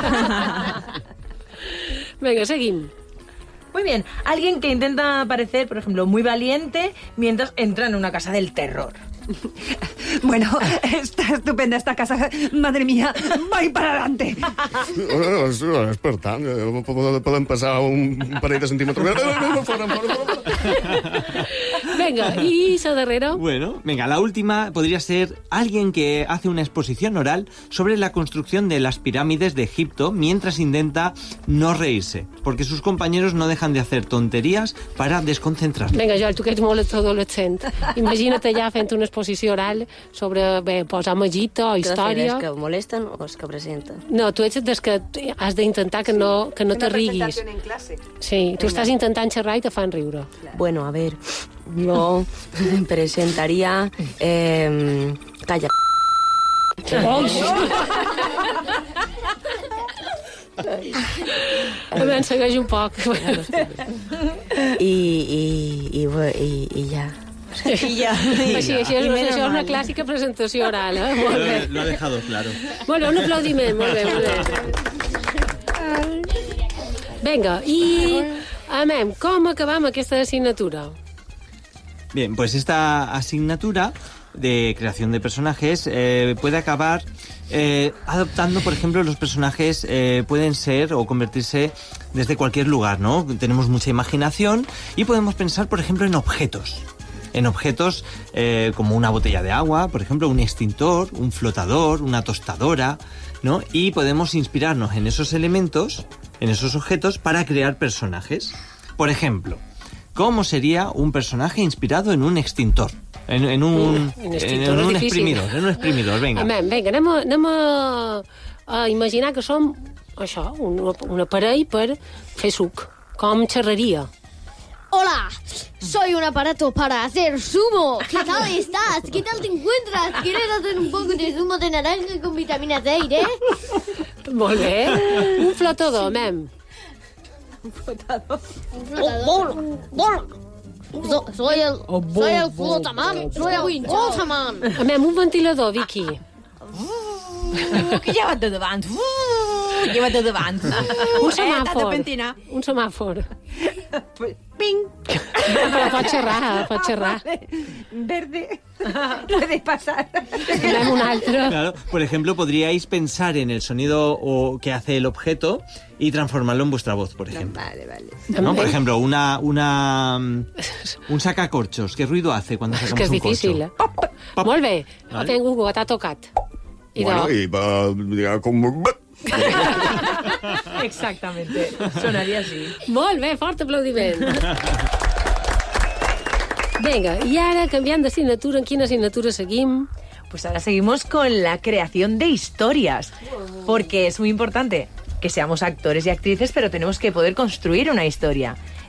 Venga, seguim. Muy bien, alguien que intenta parecer, por ejemplo, muy valiente mientras entra en una casa del terror. Bueno, está estupenda esta casa. Madre mía, va para adelante. No, és, és per tant, podem passar un parell de centímetres. Fora, fora, fora. Venga, ¿y esa darrera? Bueno, venga, la última podría ser alguien que hace una exposición oral sobre la construcción de las pirámides de Egipto mientras intenta no reírse, porque sus compañeros no dejan de hacer tonterías para desconcentrarse. Venga, Joel, tu que ets molt adolescent. Imagina't allà fent una exposició oral sobre, bé, posar magita o història. Els que molesten o els que presenten? No, tu ets des que has d'intentar que no, que no te riguis. En clase. Sí, tu estàs intentant xerrar i te fan riure. Bueno, a ver, yo presentaría... Eh, calla. A veure, segueix un poc. I, i, i, i, i ja. I ja. Així, així, és, això és una clàssica presentació oral, eh? Molt bé. Lo ha dejado claro. Molt bé, un aplaudiment, molt bé, molt bé. Vinga, i... Amem, com acabam aquesta assignatura? Bien, pues esta asignatura de creación de personajes eh, puede acabar eh, adoptando, por ejemplo, los personajes eh, pueden ser o convertirse desde cualquier lugar, ¿no? Tenemos mucha imaginación y podemos pensar, por ejemplo, en objetos. En objetos eh, como una botella de agua, por ejemplo, un extintor, un flotador, una tostadora, ¿no? Y podemos inspirarnos en esos elementos, en esos objetos, para crear personajes. Por ejemplo, ¿cómo sería un personaje inspirado en un extintor? En, en un, un, en, en un exprimidor, en un exprimidor, venga. Amem, vinga, anem, a, anem a, a imaginar que som, això, un, un aparell per fer suc. Com xerraria? Hola, soy un aparato para hacer zumo. ¿Qué tal estás? ¿Qué tal te encuentras? ¿Quieres hacer un poco de zumo de naranja con vitamina C, eh? Molt bé. Un flotador, mem. Un flotador. Un flotador. Oh, bol, bol. So, soy el, oh, bol, soy el flotaman. Soy el flotaman. Mem, un ventilador, Vicky. Uh, que lleva't de davant. Uh, lleva't de davant. Un semàfor. Eh, un semàfor. Ping. Però pot xerrar, pot xerrar. Verde. Puede pasar. Anem un altre. Claro, por ejemplo, podríais pensar en el sonido o, que hace el objeto y transformarlo en vuestra voz, por ejemplo. Vale, vale. ¿No? Por ejemplo, una, una, un sacacorchos. ¿Qué ruido hace cuando sacamos un corcho? És que és un difícil, eh? Pop. Molt bé. Vale. Tenc un que t'ha tocat. I bueno, de... y va, va com... Exactamente, sonaria así. Molt bé, fort aplaudiment. Venga, y ahora cambiando de asignatura, ¿en qué asignatura seguimos? Pues ahora seguimos con la creación de historias, porque es muy importante que seamos actores y actrices, pero tenemos que poder construir una historia.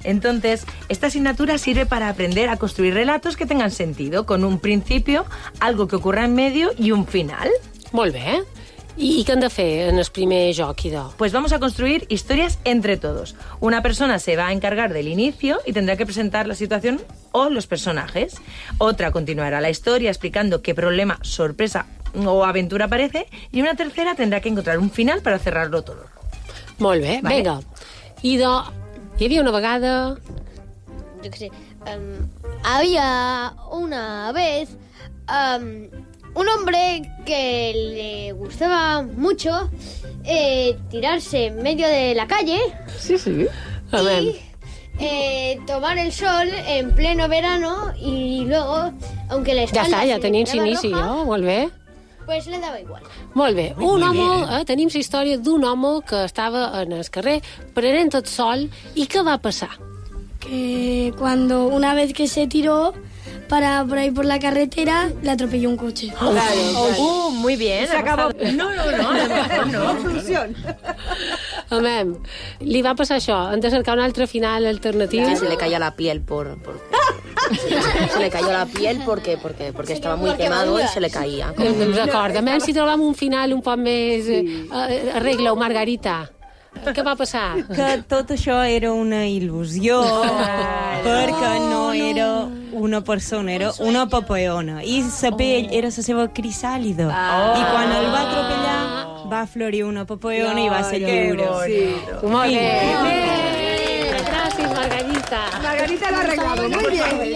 Entonces, esta asignatura sirve para aprender a construir relatos que tengan sentido, con un principio, algo que ocurra en medio y un final. Molt bé. I què hem de fer en el primer joc, idò? Pues vamos a construir historias entre todos. Una persona se va a encargar del inicio y tendrá que presentar la situación o los personajes. Otra continuará la historia explicando qué problema, sorpresa o aventura aparece, y una tercera tendrá que encontrar un final para cerrarlo todo. Molt bé, vale. Vinga. Idò, hi havia una vegada... Yo qué sé. Um, había una vez... Um, un hombre que le gustaba mucho eh, tirarse en medio de la calle. Sí, sí. A y ver. eh, tomar el sol en pleno verano y luego, aunque la Ja espalda està, ja se le tenim quedaba inici, roja, no? Molt bé. pues le daba igual. Molt bé. Muy Un home, bien. eh, tenim la història d'un home que estava en el carrer prenent tot sol. I què va passar? Que cuando una vez que se tiró para por ahí por la carretera, le atropelló un coche. Claro, claro. Uh, muy bien. Se acabó. No, no, no, a lo mejor no. Solución. Home, li va passar això. Hem de cercar un altre final alternatiu. Que se le caía la piel por... por... Se le cayó la piel porque, porque, porque estaba muy quemado y se le caía. D'acord, a si trobem un final un poc més... Sí. Eh, Arregla-ho, Margarita. Què va passar? Que tot això era una il·lusió, perquè no era una persona, era una papeona. I la pell era la seva crisàlida. Oh. I quan el va atropellar, va florir una papeona i va ser lliure. Molt I- bé. Gràcies, Margarita. Margarita l'ha arreglado, muy bien.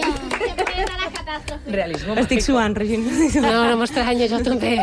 Realismo. Estic suant, Regina. No, no m'estranya, jo també.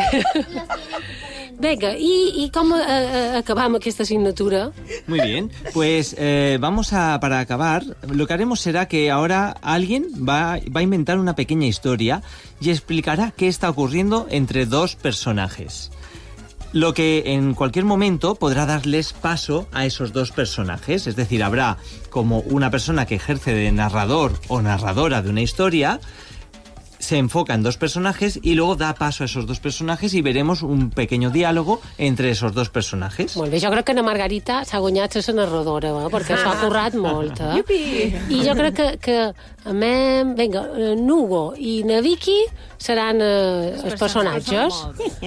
Venga, ¿y, y cómo uh, acabamos esta asignatura? Muy bien, pues eh, vamos a, para acabar, lo que haremos será que ahora alguien va, va a inventar una pequeña historia y explicará qué está ocurriendo entre dos personajes. Lo que en cualquier momento podrá darles paso a esos dos personajes, es decir, habrá como una persona que ejerce de narrador o narradora de una historia, se enfoca en dos personajes y luego da paso a esos dos personajes y veremos un pequeño diálogo entre esos dos personajes. Molt bé, jo crec que na Margarita s'ha guanyat la narradora, eh? Perquè s'ho ha currat molt. Eh? I jo crec que, que a mi, vinga, Nugo i na Vicky seran eh, els personatges.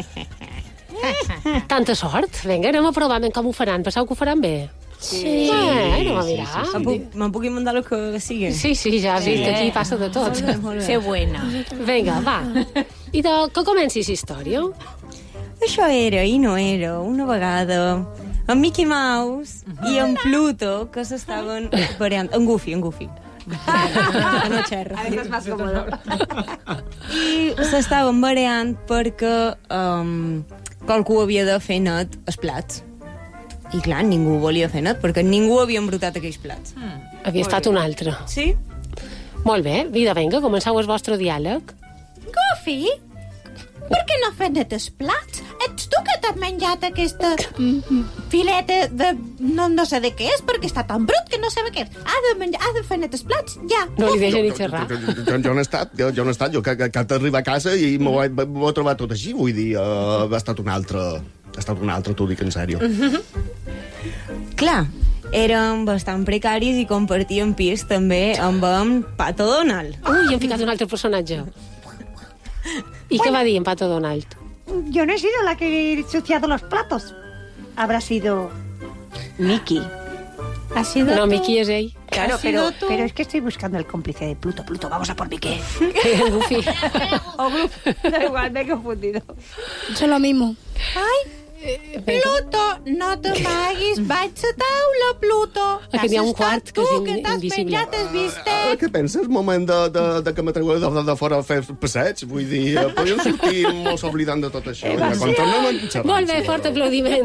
Tanta sort. Vinga, anem a provar com ho faran. Penseu que ho faran bé? Sí. Eh, anem a mirar. Me'n puc, me'n puc inventar el que sigui. Sí, sí, ja has vist que aquí passa de tot. Sé buena. Vinga, va. I de, que comenci la història. Això era i no era, una vegada, en Mickey Mouse i en Pluto, que s'estaven variant... En Goofy, en Goofy. Que no xerra. A veces más cómodo. I s'estaven variant perquè um, qualcú havia de fer net els plats. I clar, ningú volia fer net, perquè ningú havia embrutat aquells plats. Mm. Havia estat un altre. Sí? Molt bé, vida, vinga, comenceu el vostre diàleg. Goofy, per què no fas net els plats? Ets tu que t'has menjat aquesta mm, fileta de... No, no sé de què és, perquè està tan brut que no sé què és. Ha de, menjar, ha de fer net els plats, ja. No li deixa ni xerrar. Jo, jo, jo no he estat, jo, jo no he estat, jo que, que, que d'arribar a casa i m'ho he, m'ho he trobat tot així, vull dir, uh, ha estat un altre, ha estat un altre, t'ho dic en sèrio. Clar, érem bastant precaris i compartíem pis també amb en Pato Donald. Ui, hem ficat un altre personatge. I què va dir en Pato Donald? Yo no he sido la que he ensuciado los platos. Habrá sido Mickey. ¿Ha sido No, tú? Mickey és ell. Claro, ¿Has sido pero, tú? pero es que estoy buscando el cómplice de Pluto. Pluto, vamos a por Mickey. Goofy. O Goofy. Da igual, me he confundido. Eso es lo mismo. Ai, Pluto, no t'amaguis, vaig a taula, Pluto. Aquí n'hi ha un quart que és Tu, in- que t'has invisible. menjat el Ah, bistec. què penses? Moment de, de, de que me traieu de, de fora a fer passeig? Vull dir, eh, podríem sortir molt oblidant de tot això. Ja, quan tornem a xerrar. Molt bé, fort aplaudiment.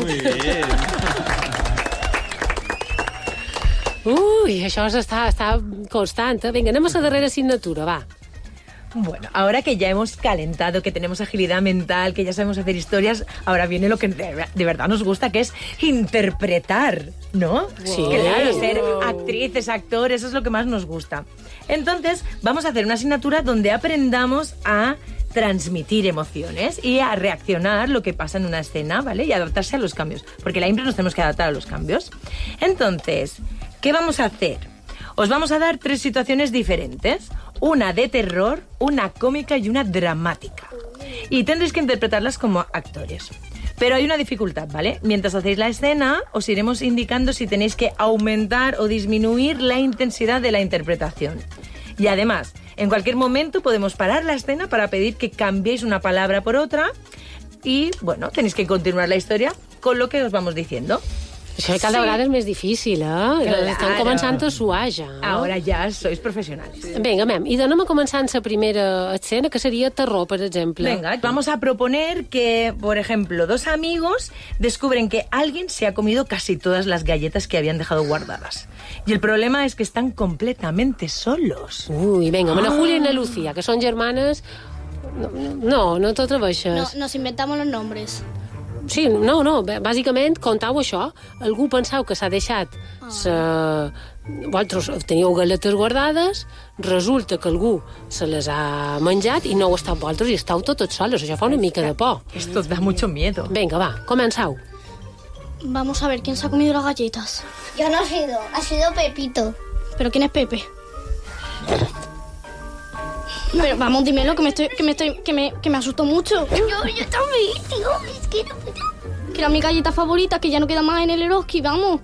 Ui, això està, està constant. Eh? Vinga, anem a la darrera assignatura, va. Bueno, ahora que ya hemos calentado, que tenemos agilidad mental, que ya sabemos hacer historias, ahora viene lo que de, de verdad nos gusta, que es interpretar, ¿no? Sí. Claro, ser actrices, actores, eso es lo que más nos gusta. Entonces, vamos a hacer una asignatura donde aprendamos a transmitir emociones y a reaccionar lo que pasa en una escena, ¿vale? Y adaptarse a los cambios, porque la impro nos tenemos que adaptar a los cambios. Entonces, ¿qué vamos a hacer? Os vamos a dar tres situaciones diferentes. Una de terror, una cómica y una dramática. Y tendréis que interpretarlas como actores. Pero hay una dificultad, ¿vale? Mientras hacéis la escena, os iremos indicando si tenéis que aumentar o disminuir la intensidad de la interpretación. Y además, en cualquier momento podemos parar la escena para pedir que cambiéis una palabra por otra y, bueno, tenéis que continuar la historia con lo que os vamos diciendo. Això cada sí. vegada és més difícil, eh? Claro. Estan començant a suar ja. Eh? Ahora ja sois profesionales. Vinga, mem, i donem a començar la primera escena, que seria terror, per exemple. Venga, vamos a proponer que, por ejemplo, dos amigos descubren que alguien se ha comido casi todas las galletas que habían dejado guardadas. Y el problema es que están completamente solos. Ui, venga, ah. na Júlia i na Lucía, que són germanes... No, no, no t'ho atreveixes. No, nos inventamos los nombres. Sí, no, no, bàsicament contau això. Algú pensau que s'ha deixat ah. sa... Vosaltres teníeu galetes guardades, resulta que algú se les ha menjat i no ho esteu vosaltres i esteu totes soles. Això fa una mica de por. Esto da mucho miedo. Venga, va, començau. Vamos a ver quién se ha comido las galletas. Yo no he sido, ha sido Pepito. ¿Pero quién es Pepe? Pero vamos, dímelo, que me estoy, que me estoy, que me, que me asustó mucho. Yo, yo también, tío, es que no puedo. Que era mi galleta favorita, que ya no queda más en el Eroski, vamos.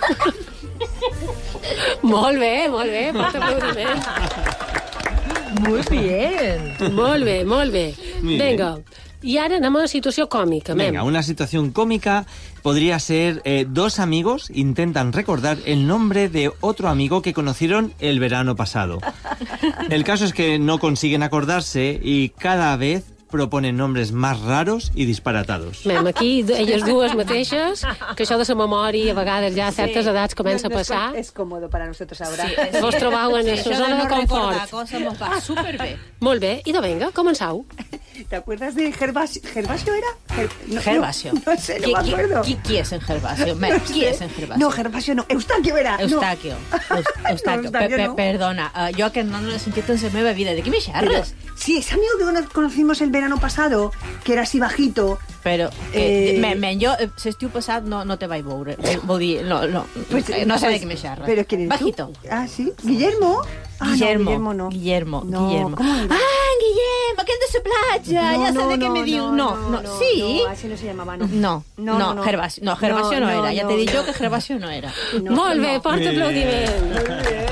Molt bé, molt bé, porta aplaudiment. Muy bien. Molt bé, molt bé. Muy Venga, y ahora anem a una situació còmica. Venga, una situación cómica podría ser eh, dos amigos intentan recordar el nombre de otro amigo que conocieron el verano pasado. El caso es que no consiguen acordarse y cada vez proponen nombres más raros i disparatados. Mem, aquí elles dues mateixes, que això de la memòria a vegades ja a certes sí. edats comença a passar. Es cómodo para nosotros ahora. Sí, sí. Vos trobau en la zona de confort. Cosa mos va superbé. Molt bé, i de venga, començau. ¿Te acuerdas de Gervasio? ¿Gervasio era? Ger... No, Gervasio. No, no sé, no me acuerdo. ¿Qui, qui es en Gervasio? ¿Qui es en Gervasio? No, Gervasio no. Eustaquio era. Eustaquio. No. Eustaquio. No, pe pe no. Perdona, uh, jo que no l'he sentit en la meva vida. De qui me xerres? Sí, ese amigo que conocimos el verano pasado, que era así bajito. Però, eh, Eh, men, men, jo l'estiu passat no, no te vaig veure. Eh, Vol dir, no, no, Pues, eh, no sé pues, de qui me xerres. ¿Pero quién eres Bajito. tú? Ah, sí. ¿Guillermo? Ah, Guillermo. no, Guillermo no. Guillermo, No, Guillermo. ¿cómo era? Ah, Guillermo, aquel de la platja. No, ja sé no, de què no, me diu. no, No, no, no, no, sí? no, así no se llamaba, no. No, No, no, no. Gervasio no, Gervasio no, No, era. Ja no, t'he dit no. jo que Gervasio no era. No, Molt bé, no. porta aplaudiment. Muy bien.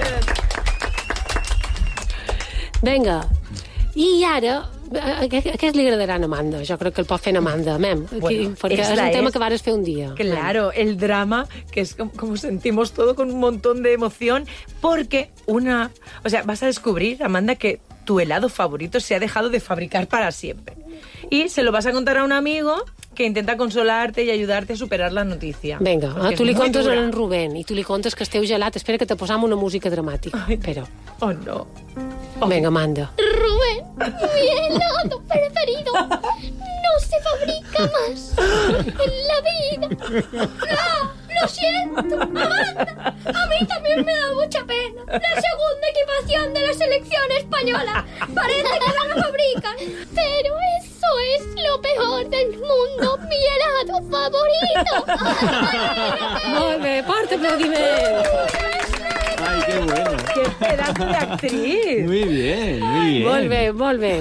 Vinga, i ara, aquest li agradarà a Amanda. Jo crec que el pot fer Amanda, mem, aquí, Bueno, perquè és esta un tema es- que vares fer un dia. Claro, el drama, que es como, como sentimos todo con un montón de emoción, porque una... O sea, vas a descubrir, Amanda, que tu helado favorito se ha dejado de fabricar para siempre. Y se lo vas a contar a un amigo que intenta consolarte y ayudarte a superar la noticia. Vinga, Porque ah, tu es li muy contes a dura. en Rubén i tu li contes que esteu gelat. Espera que te posam una música dramàtica. Espera. Oh, no. Vinga, Amanda. Rubén, mi helado preferido no se fabrica más en la vida. No, lo siento, Amanda. A mí también me da mucha pena. La segunda equipación de la selección española. Parece que no la fabrican. Pero eso es lo peor del mundo. Mi helado favorito. Molt bé, porta aplaudiment. Ay, qué bueno. ¡Qué pedazo de actriz! Muy bien, muy bien. Molt bé, molt bé.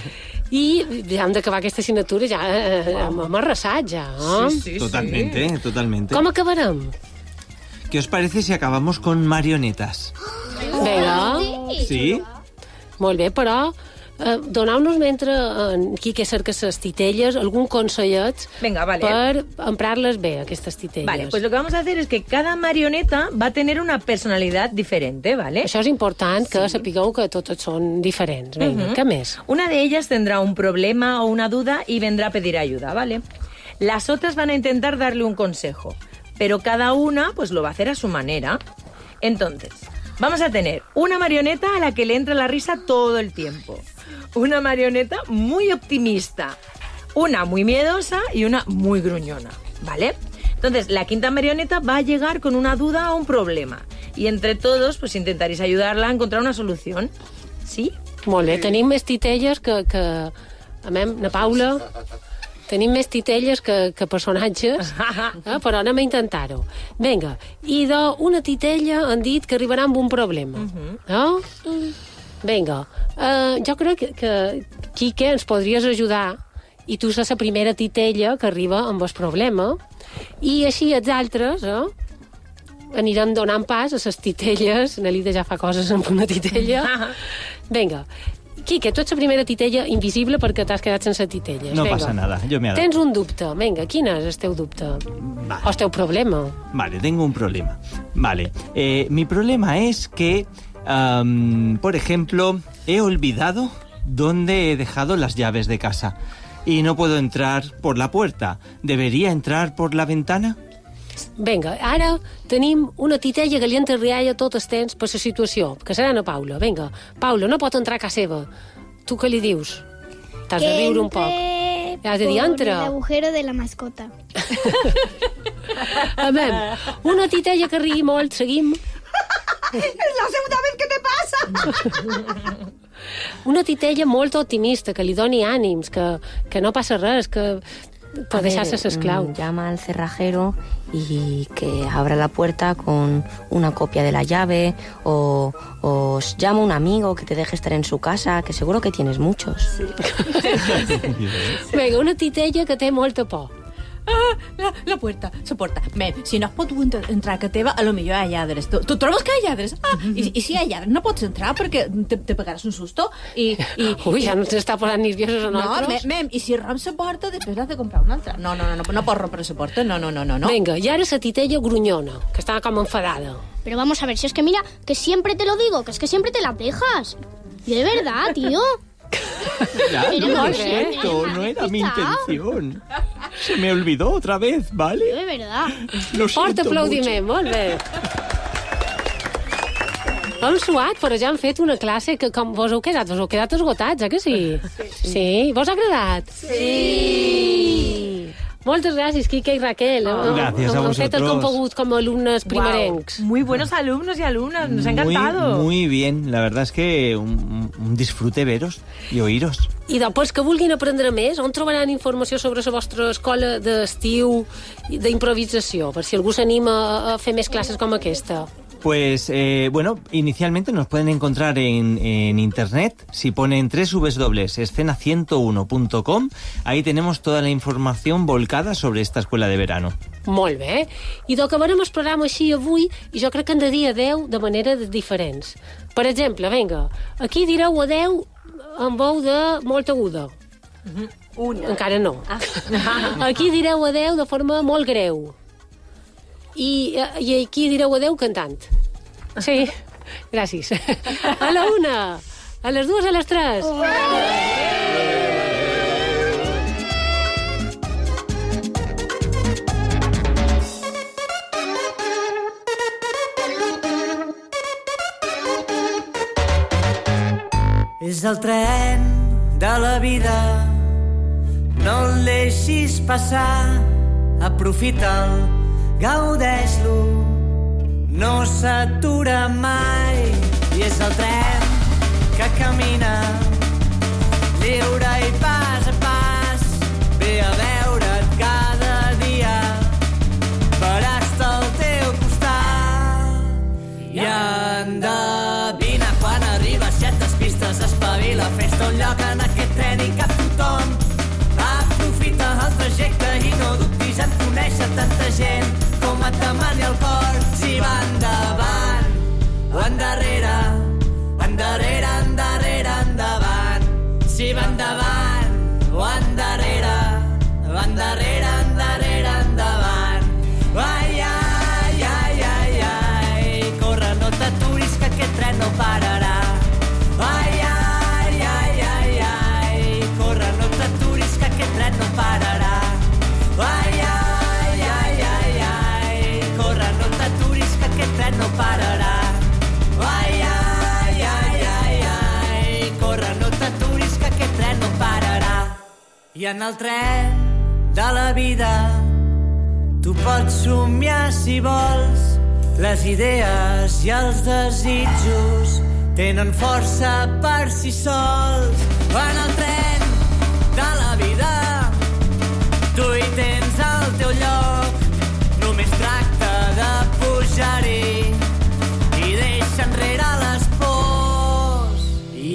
I ja hem d'acabar aquesta assignatura ja eh, amb, amb arrasat, ja. Eh? Sí, sí, Totalmente, sí. totalmente. Com acabarem? ¿Qué os parece si acabamos con marionetas? Vinga. ¿Sí? Molt bé, però eh, donau-nos mentre en Quique cerca les titelles algun consellet Venga, vale. per emprar-les bé, aquestes titelles. Vale, pues lo que vamos a hacer es que cada marioneta va a tener una personalidad diferente, ¿vale? Això és important, que sapigueu que totes són diferents. Vinga, Ujú. què més? Una de ellas tendrá un problema o una duda y vendrá a pedir ayuda, ¿vale? Las otras van a intentar darle un consejo, pero cada una pues lo va a hacer a su manera. Entonces, vamos a tener una marioneta a la que le entra la risa todo el tiempo, una marioneta muy optimista, una muy miedosa y una muy gruñona, ¿vale? Entonces, la quinta marioneta va a llegar con una duda o un problema y entre todos pues intentaréis ayudarla a encontrar una solución, ¿sí? Molt bé, tenim més titelles que... que... A mem, na Paula... Tenim més titelles que, que personatges, eh? Però anem a intentar-ho. Vinga, i d'una titella han dit que arribarà amb un problema. No? Vinga, uh, jo crec que, que Quique ens podries ajudar i tu seràs la primera titella que arriba amb el problema i així els altres eh, anirem donant pas a les titelles. Nelida ja fa coses amb una titella. Vinga, Quique, tu ets la primera titella invisible perquè t'has quedat sense titelles. No Venga. pasa nada, yo me adapto. Tens un dubte. Vinga, quin és el teu dubte? Vale. O el teu problema? Vale, tengo un problema. Vale, eh, mi problema es que, um, por ejemplo, he olvidado dónde he dejado las llaves de casa. Y no puedo entrar por la puerta. ¿Debería entrar por la ventana? Vinga, ara tenim una titella que li enterrialla tot el temps per la situació, que serà na Paula. Vinga, Paula, no pot entrar a casa seva. Tu què li dius? T'has de riure un poc. Has de dir, entra. El agujero de la mascota. A veure, una titella que rigui molt, seguim. És la segona vez que te passa! Una titella molt optimista, que li doni ànims, que, que no passa res, que per deixar-se s'esclau. Llama al cerrajero y que abra la puerta con una copia de la llave o, o llama a un amigo que te deje estar en su casa, que seguro que tienes muchos. Sí. Vinga, una titella que té molta por. Ah, la, la puerta, la porta. Men, si no has pogut entrar a casa teva, a lo millor hi ha lladres. Tu, tu trobes que hi ha lladres? Ah, i, i si hi ha lladres no pots entrar perquè te, te pegaràs un susto. I, i, Ui, ja no s'està posant nerviosos a nosaltres. No, mem, i si rompes la porta, després has de comprar una altra. No, no, no, no, no pots rompre la porta, no, no, no, no. no. Vinga, i ara la titella grunyona, que estava com enfadada. Pero vamos a ver, si es que mira, que siempre te lo digo, que es que siempre te las dejas. Y de verdad, tío. Ya, Pero no no lo sé, siento, no era mi intención. Se me olvidó otra vez, ¿vale? De verdad. Lo Fort siento aplaudiment, mucho. molt bé. Hem suat, però ja hem fet una classe que com vos heu quedat? Vos heu quedat esgotats, eh que sí? Sí. Sí? Vos ha agradat? Sí! Moltes gràcies, Quique i Raquel. Oh. Gracias a vosotros. Hem fet el que hem pogut com a alumnes primerencs. Wow. Muy buenos alumnos y alumnas, nos ha encantado. Muy, muy bien, la verdad es que un, un disfrute veros y oíros. I després que vulguin aprendre més, on trobaran informació sobre la vostra escola d'estiu d'improvisació, per si algú s'anima a fer més classes com aquesta? Pues, eh, bueno, inicialmente nos pueden encontrar en, en internet. Si ponen doble u doble u doble u punto escena ciento uno punto com, ahí tenemos toda la información volcada sobre esta escuela de verano. Molt bé. I d'acabarem el programa així avui i jo crec que hem de dir adeu de manera diferents. Per exemple, vinga, aquí direu adeu amb veu de molt aguda. Una. Encara no. Ah. Aquí direu adeu de forma molt greu. I, i aquí direu adeu cantant. Sí, gràcies. A la una, a les dues, a les tres. Oh. És el tren de la vida, no el deixis passar, aprofita'l, gaudeix-lo, no s'atura mai. I és el tren que camina, lliure i pas a pas, ve a veure't cada dia, veràs-te al teu costat. I endevina quan arribes, ja et despistes, espavila, fes-te un lloc en aquest tren i cap tothom. Aprofita el trajecte i no dubtis en conèixer tanta gent com et demani el cor. Si va endavant o endarrere, endarrere, endarrere, endavant. Si va endavant o endarrere, endarrere, endarrere, endavant. Ai, ai, ai, ai, ai, corre, no t'aturis que aquest tren no pararà. Ai, ai, ai, ai, ai, corre, no t'aturis que aquest tren no pararà. Ai, ai, ai, ai, ai, corre, no t'aturis que aquest tren no pararà. Ai, ai, ai, ai, ai, corre, no t'aturis que aquest tren no pararà. I en el tren de la vida tu pots somiar si vols, les idees i els desitjos tenen força per si sols. En el tren de la vida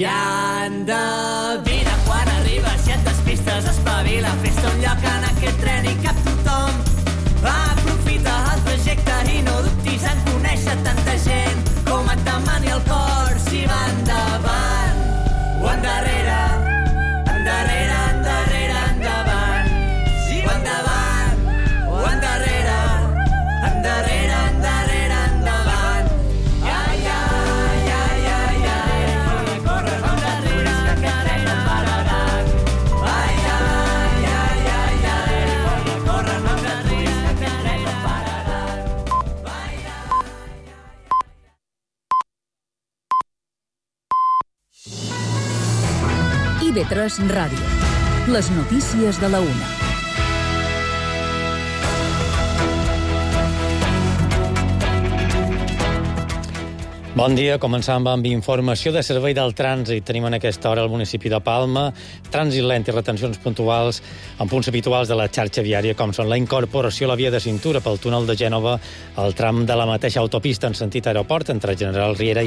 I endevina quan arriba, si et despistes, espavila, fes-te un lloc en aquest tren i cap tothom. Aprofita el trajecte i no dubtis en conèixer tanta gent com et demani el cor. Si va endavant o endarrere, endarrere, endarrere, endavant. Si va endavant o endarrere, endarrere, endarrere, endavant. Ai, ai, ai, ai, ai, corre, endarrere, endarrere, endavant. Ai, ai, ai, ai, ai, corre, endarrere, endarrere, endavant. I ve tres Ràdio. Les notícies de la una. Bon dia, començam amb informació de servei del trànsit. Tenim en aquesta hora al municipi de Palma trànsit lent i retencions puntuals en punts habituals de la xarxa viària, com són la incorporació a la via de cintura pel túnel de Gènova, el tram de la mateixa autopista en sentit aeroport entre General Riera